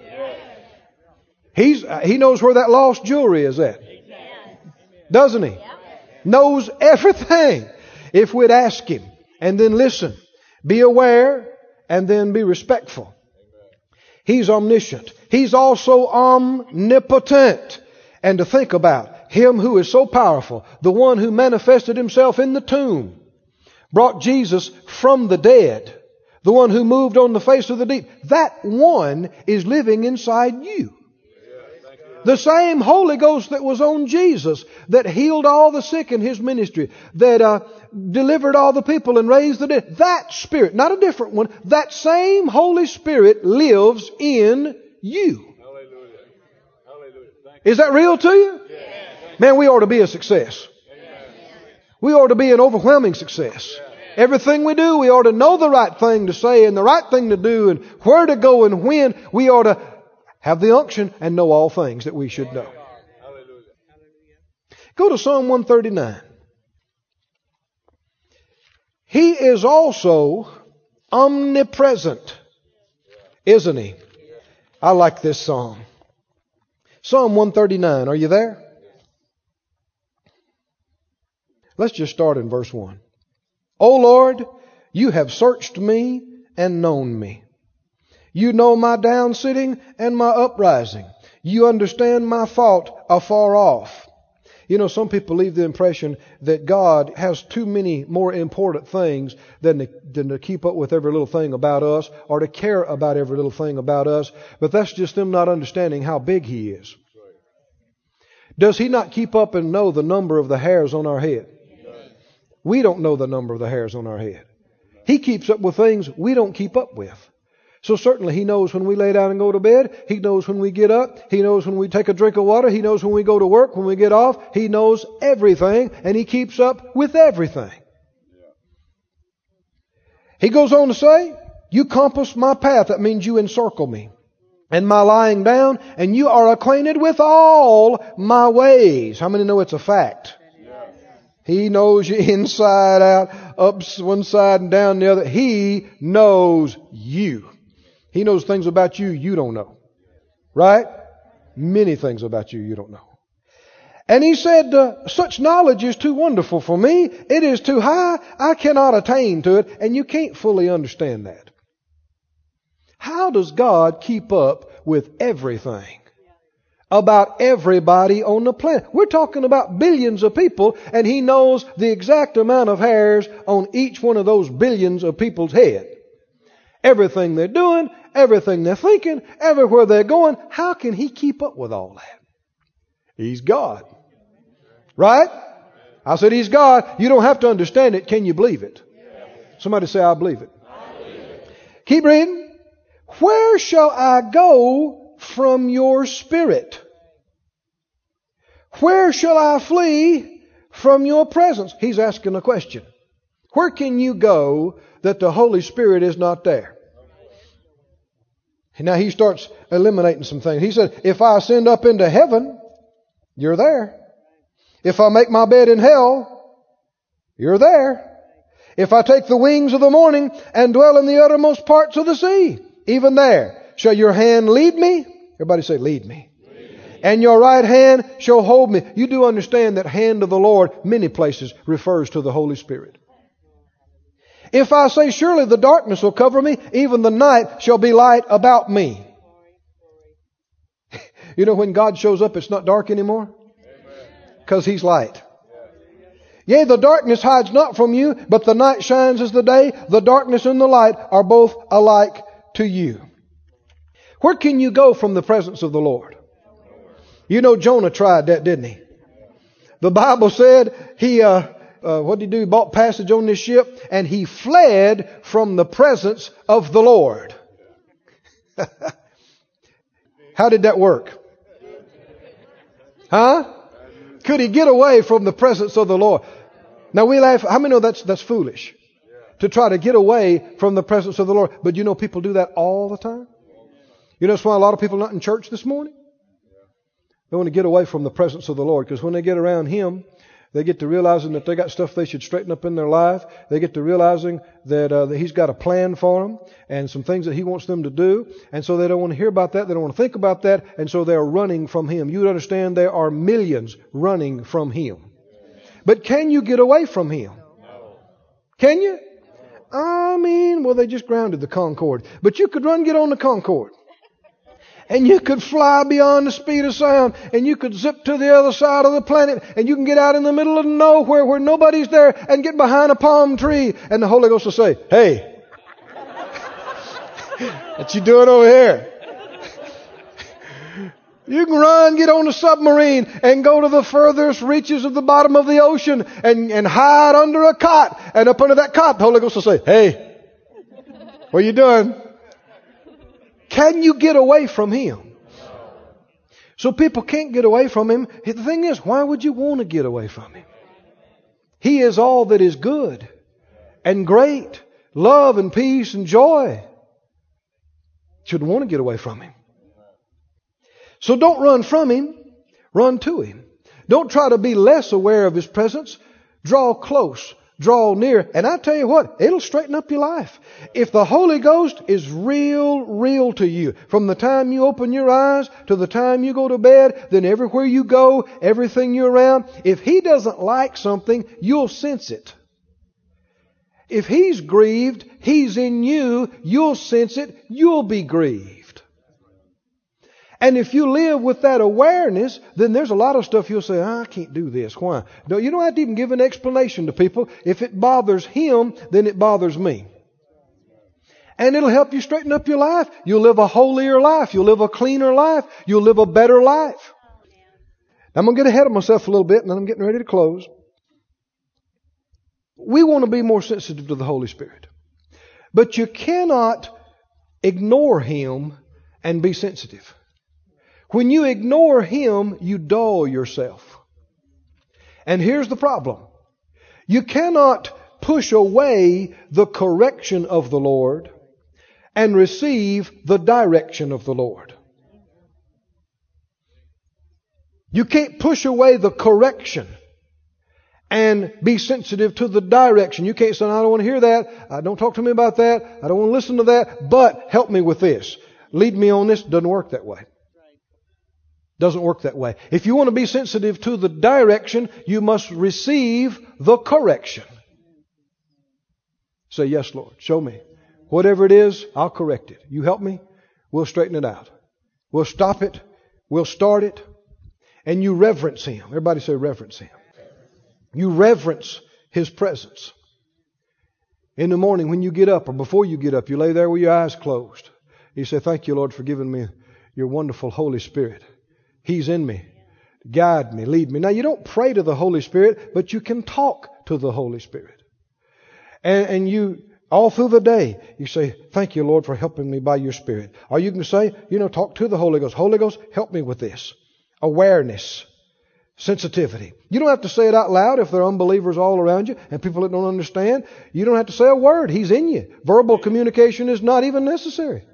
He knows where that lost jewelry is at. Doesn't He? Knows everything. If we'd ask Him and then listen, be aware and then be respectful. He's omniscient. He's also omnipotent. And to think about Him who is so powerful, the one who manifested Himself in the tomb, brought Jesus from the dead, the one who moved on the face of the deep, that one is living inside you. The same Holy Ghost that was on Jesus, that healed all the sick in His ministry, that delivered all the people and raised the dead. That Spirit, not a different one, that same Holy Spirit lives in you. Is that real to you? Man, we ought to be a success. We ought to be an overwhelming success. Everything we do, we ought to know the right thing to say and the right thing to do and where to go and when. We ought to have the unction and know all things that we should know. Go to Psalm 139. He is also omnipresent, isn't He? I like this song. Psalm 139. Are you there? Let's just start in verse 1. O Lord, you have searched me and known me. You know my down sitting and my uprising. You understand my fault afar off. You know, some people leave the impression that God has too many more important things than to keep up with every little thing about us or to care about every little thing about us. But that's just them not understanding how big He is. Does He not keep up and know the number of the hairs on our head? We don't know the number of the hairs on our head. He keeps up with things we don't keep up with. So certainly He knows when we lay down and go to bed. He knows when we get up. He knows when we take a drink of water. He knows when we go to work, when we get off. He knows everything, and He keeps up with everything. He goes on to say, you compass my path. That means you encircle me. And my lying down, and you are acquainted with all my ways. How many know it's a fact? He knows you inside out, up one side and down the other. He knows you. He knows things about you you don't know. Right? Many things about you you don't know. And He said, such knowledge is too wonderful for me. It is too high. I cannot attain to it. And you can't fully understand that. How does God keep up with everything about everybody on the planet? We're talking about billions of people, and He knows the exact amount of hairs on each one of those billions of people's head. Everything they're doing, everything they're thinking, everywhere they're going. How can He keep up with all that? He's God. Right? I said He's God. You don't have to understand it. Can you believe it? Somebody say, I believe it. Keep reading. Where shall I go from your Spirit? Where shall I flee from your presence? He's asking a question. Where can you go that the Holy Spirit is not there? And now he starts eliminating some things. He said, if I ascend up into heaven, you're there. If I make my bed in hell, you're there. If I take the wings of the morning and dwell in the uttermost parts of the sea, even there shall your hand lead me. Everybody say, lead me. And your right hand shall hold me. You do understand that hand of the Lord, many places, refers to the Holy Spirit. If I say, surely the darkness will cover me, even the night shall be light about me. You know, when God shows up, it's not dark anymore. Because He's light. Yea, the darkness hides not from you, but the night shines as the day. The darkness and the light are both alike to you. Where can you go from the presence of the Lord? You know Jonah tried that, didn't he? The Bible said he, what did he do? He bought passage on this ship and he fled from the presence of the Lord. How did that work? Huh? Could he get away from the presence of the Lord? Now we laugh. How many know that's foolish? To try to get away from the presence of the Lord. But you know people do that all the time. You know that's why a lot of people are not in church this morning? They want to get away from the presence of the Lord. Because when they get around Him, they get to realizing that they got stuff they should straighten up in their life. They get to realizing that He's got a plan for them and some things that He wants them to do. And so they don't want to hear about that. They don't want to think about that. And so they're running from Him. You understand there are millions running from Him. But can you get away from Him? Can you? I mean, well, they just grounded the Concorde. But you could get on the Concorde. And you could fly beyond the speed of sound. And you could zip to the other side of the planet. And you can get out in the middle of nowhere where nobody's there and get behind a palm tree. And the Holy Ghost will say, hey, what you doing over here? You can run, get on a submarine, and go to the furthest reaches of the bottom of the ocean and hide under a cot. And up under that cot, the Holy Ghost will say, hey, what are you doing? Can you get away from Him? So people can't get away from Him. The thing is, why would you want to get away from Him? He is all that is good and great, love and peace and joy. Shouldn't want to get away from Him. So don't run from Him, run to Him. Don't try to be less aware of His presence. Draw close, draw near. And I tell you what, it'll straighten up your life. If the Holy Ghost is real to you, from the time you open your eyes to the time you go to bed, then everywhere you go, everything you're around, if He doesn't like something, you'll sense it. If He's grieved, He's in you, you'll sense it, you'll be grieved. And if you live with that awareness, then there's a lot of stuff you'll say, I can't do this. Why? No, you don't have to even give an explanation to people. If it bothers Him, then it bothers me. And it'll help you straighten up your life. You'll live a holier life. You'll live a cleaner life. You'll live a better life. I'm going to get ahead of myself a little bit, and then I'm getting ready to close. We want to be more sensitive to the Holy Spirit. But you cannot ignore Him and be sensitive. When you ignore Him, you dull yourself. And here's the problem. You cannot push away the correction of the Lord and receive the direction of the Lord. You can't push away the correction and be sensitive to the direction. You can't say, I don't want to hear that. Don't talk to me about that. I don't want to listen to that. But help me with this. Lead me on this. Doesn't work that way. Doesn't work that way. If you want to be sensitive to the direction, you must receive the correction. Say, yes, Lord, show me. Whatever it is, I'll correct it. You help me, we'll straighten it out. We'll stop it. We'll start it. And you reverence Him. Everybody say reverence Him. You reverence His presence. In the morning when you get up or before you get up, you lay there with your eyes closed. You say, thank you, Lord, for giving me your wonderful Holy Spirit. He's in me. Guide me, lead me. Now, you don't pray to the Holy Spirit, but you can talk to the Holy Spirit. And you, all through the day, you say, thank you, Lord, for helping me by your Spirit. Or you can say, talk to the Holy Ghost. Holy Ghost, help me with this. Awareness. Sensitivity. You don't have to say it out loud if there are unbelievers all around you and people that don't understand. You don't have to say a word. He's in you. Verbal communication is not even necessary.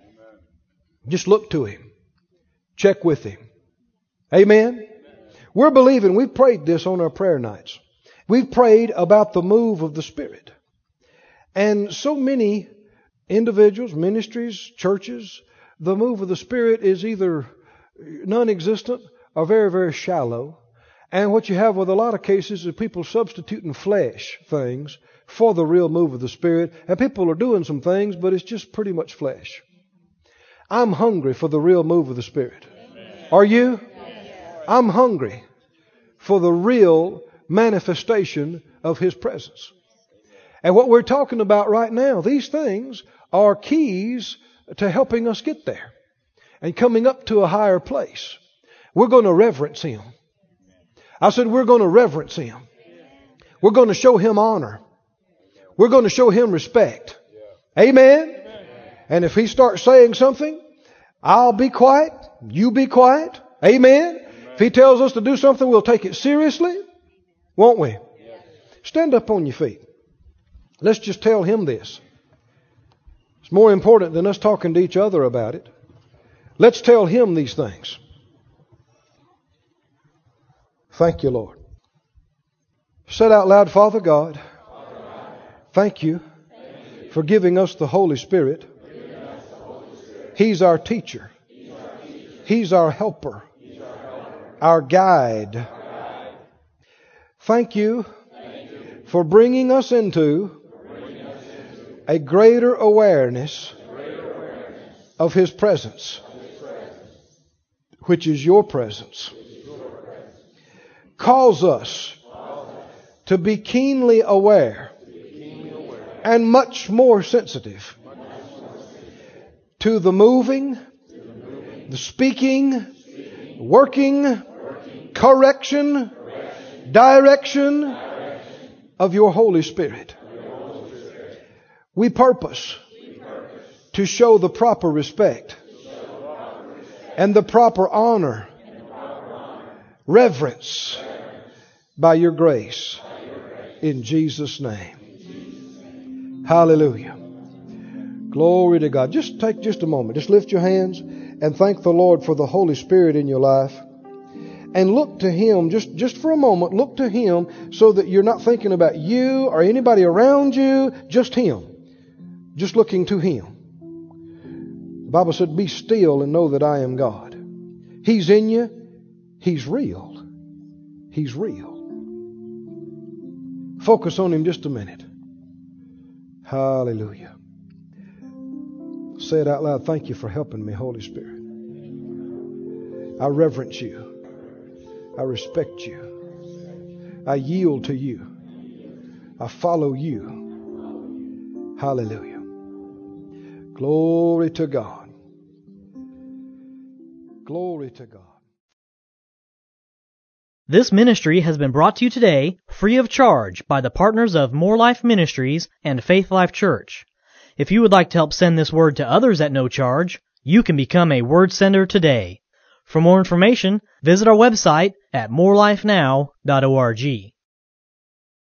Just look to Him. Check with Him. Amen? We're believing. We've prayed this on our prayer nights. We've prayed about the move of the Spirit. And so many individuals, ministries, churches, the move of the Spirit is either non-existent or very, very shallow. And what you have with a lot of cases is people substituting flesh things for the real move of the Spirit. And people are doing some things, but it's just pretty much flesh. I'm hungry for the real move of the Spirit. Amen. Are you? Yes. I'm hungry for the real manifestation of His presence. And what we're talking about right now, these things are keys to helping us get there and coming up to a higher place. We're going to reverence Him. I said we're going to reverence Him. We're going to show Him honor. We're going to show Him respect. Amen? And if He starts saying something, I'll be quiet. You be quiet. Amen? If He tells us to do something, we'll take it seriously. Won't we? Stand up on your feet. Let's just tell Him this. It's more important than us talking to each other about it. Let's tell Him these things. Thank you, Lord. Said out loud, Father God, thank you for giving us the Holy Spirit. He's our teacher. He's our helper. Our guide. Thank you for bringing us into a greater awareness of His presence, which is your presence. Cause us to be keenly aware and much more sensitive to the moving, the speaking, working, correction, direction of your Holy Spirit. We purpose to show the proper respect and the proper honor, reverence by your grace. In Jesus' name. Hallelujah. Glory to God. Just take just a moment. Just lift your hands and thank the Lord for the Holy Spirit in your life. And look to Him, just for a moment, look to Him so that you're not thinking about you or anybody around you, just Him. Just looking to Him. The Bible said, be still and know that I am God. He's in you. He's real. He's real. Focus on Him just a minute. Hallelujah. Say it out loud. Thank you for helping me, Holy Spirit. I reverence you. I respect you. I yield to you. I follow you. Hallelujah. Glory to God. Glory to God. This ministry has been brought to you today free of charge by the partners of More Life Ministries and Faith Life Church. If you would like to help send this word to others at no charge, you can become a word sender today. For more information, visit our website at morelifenow.org.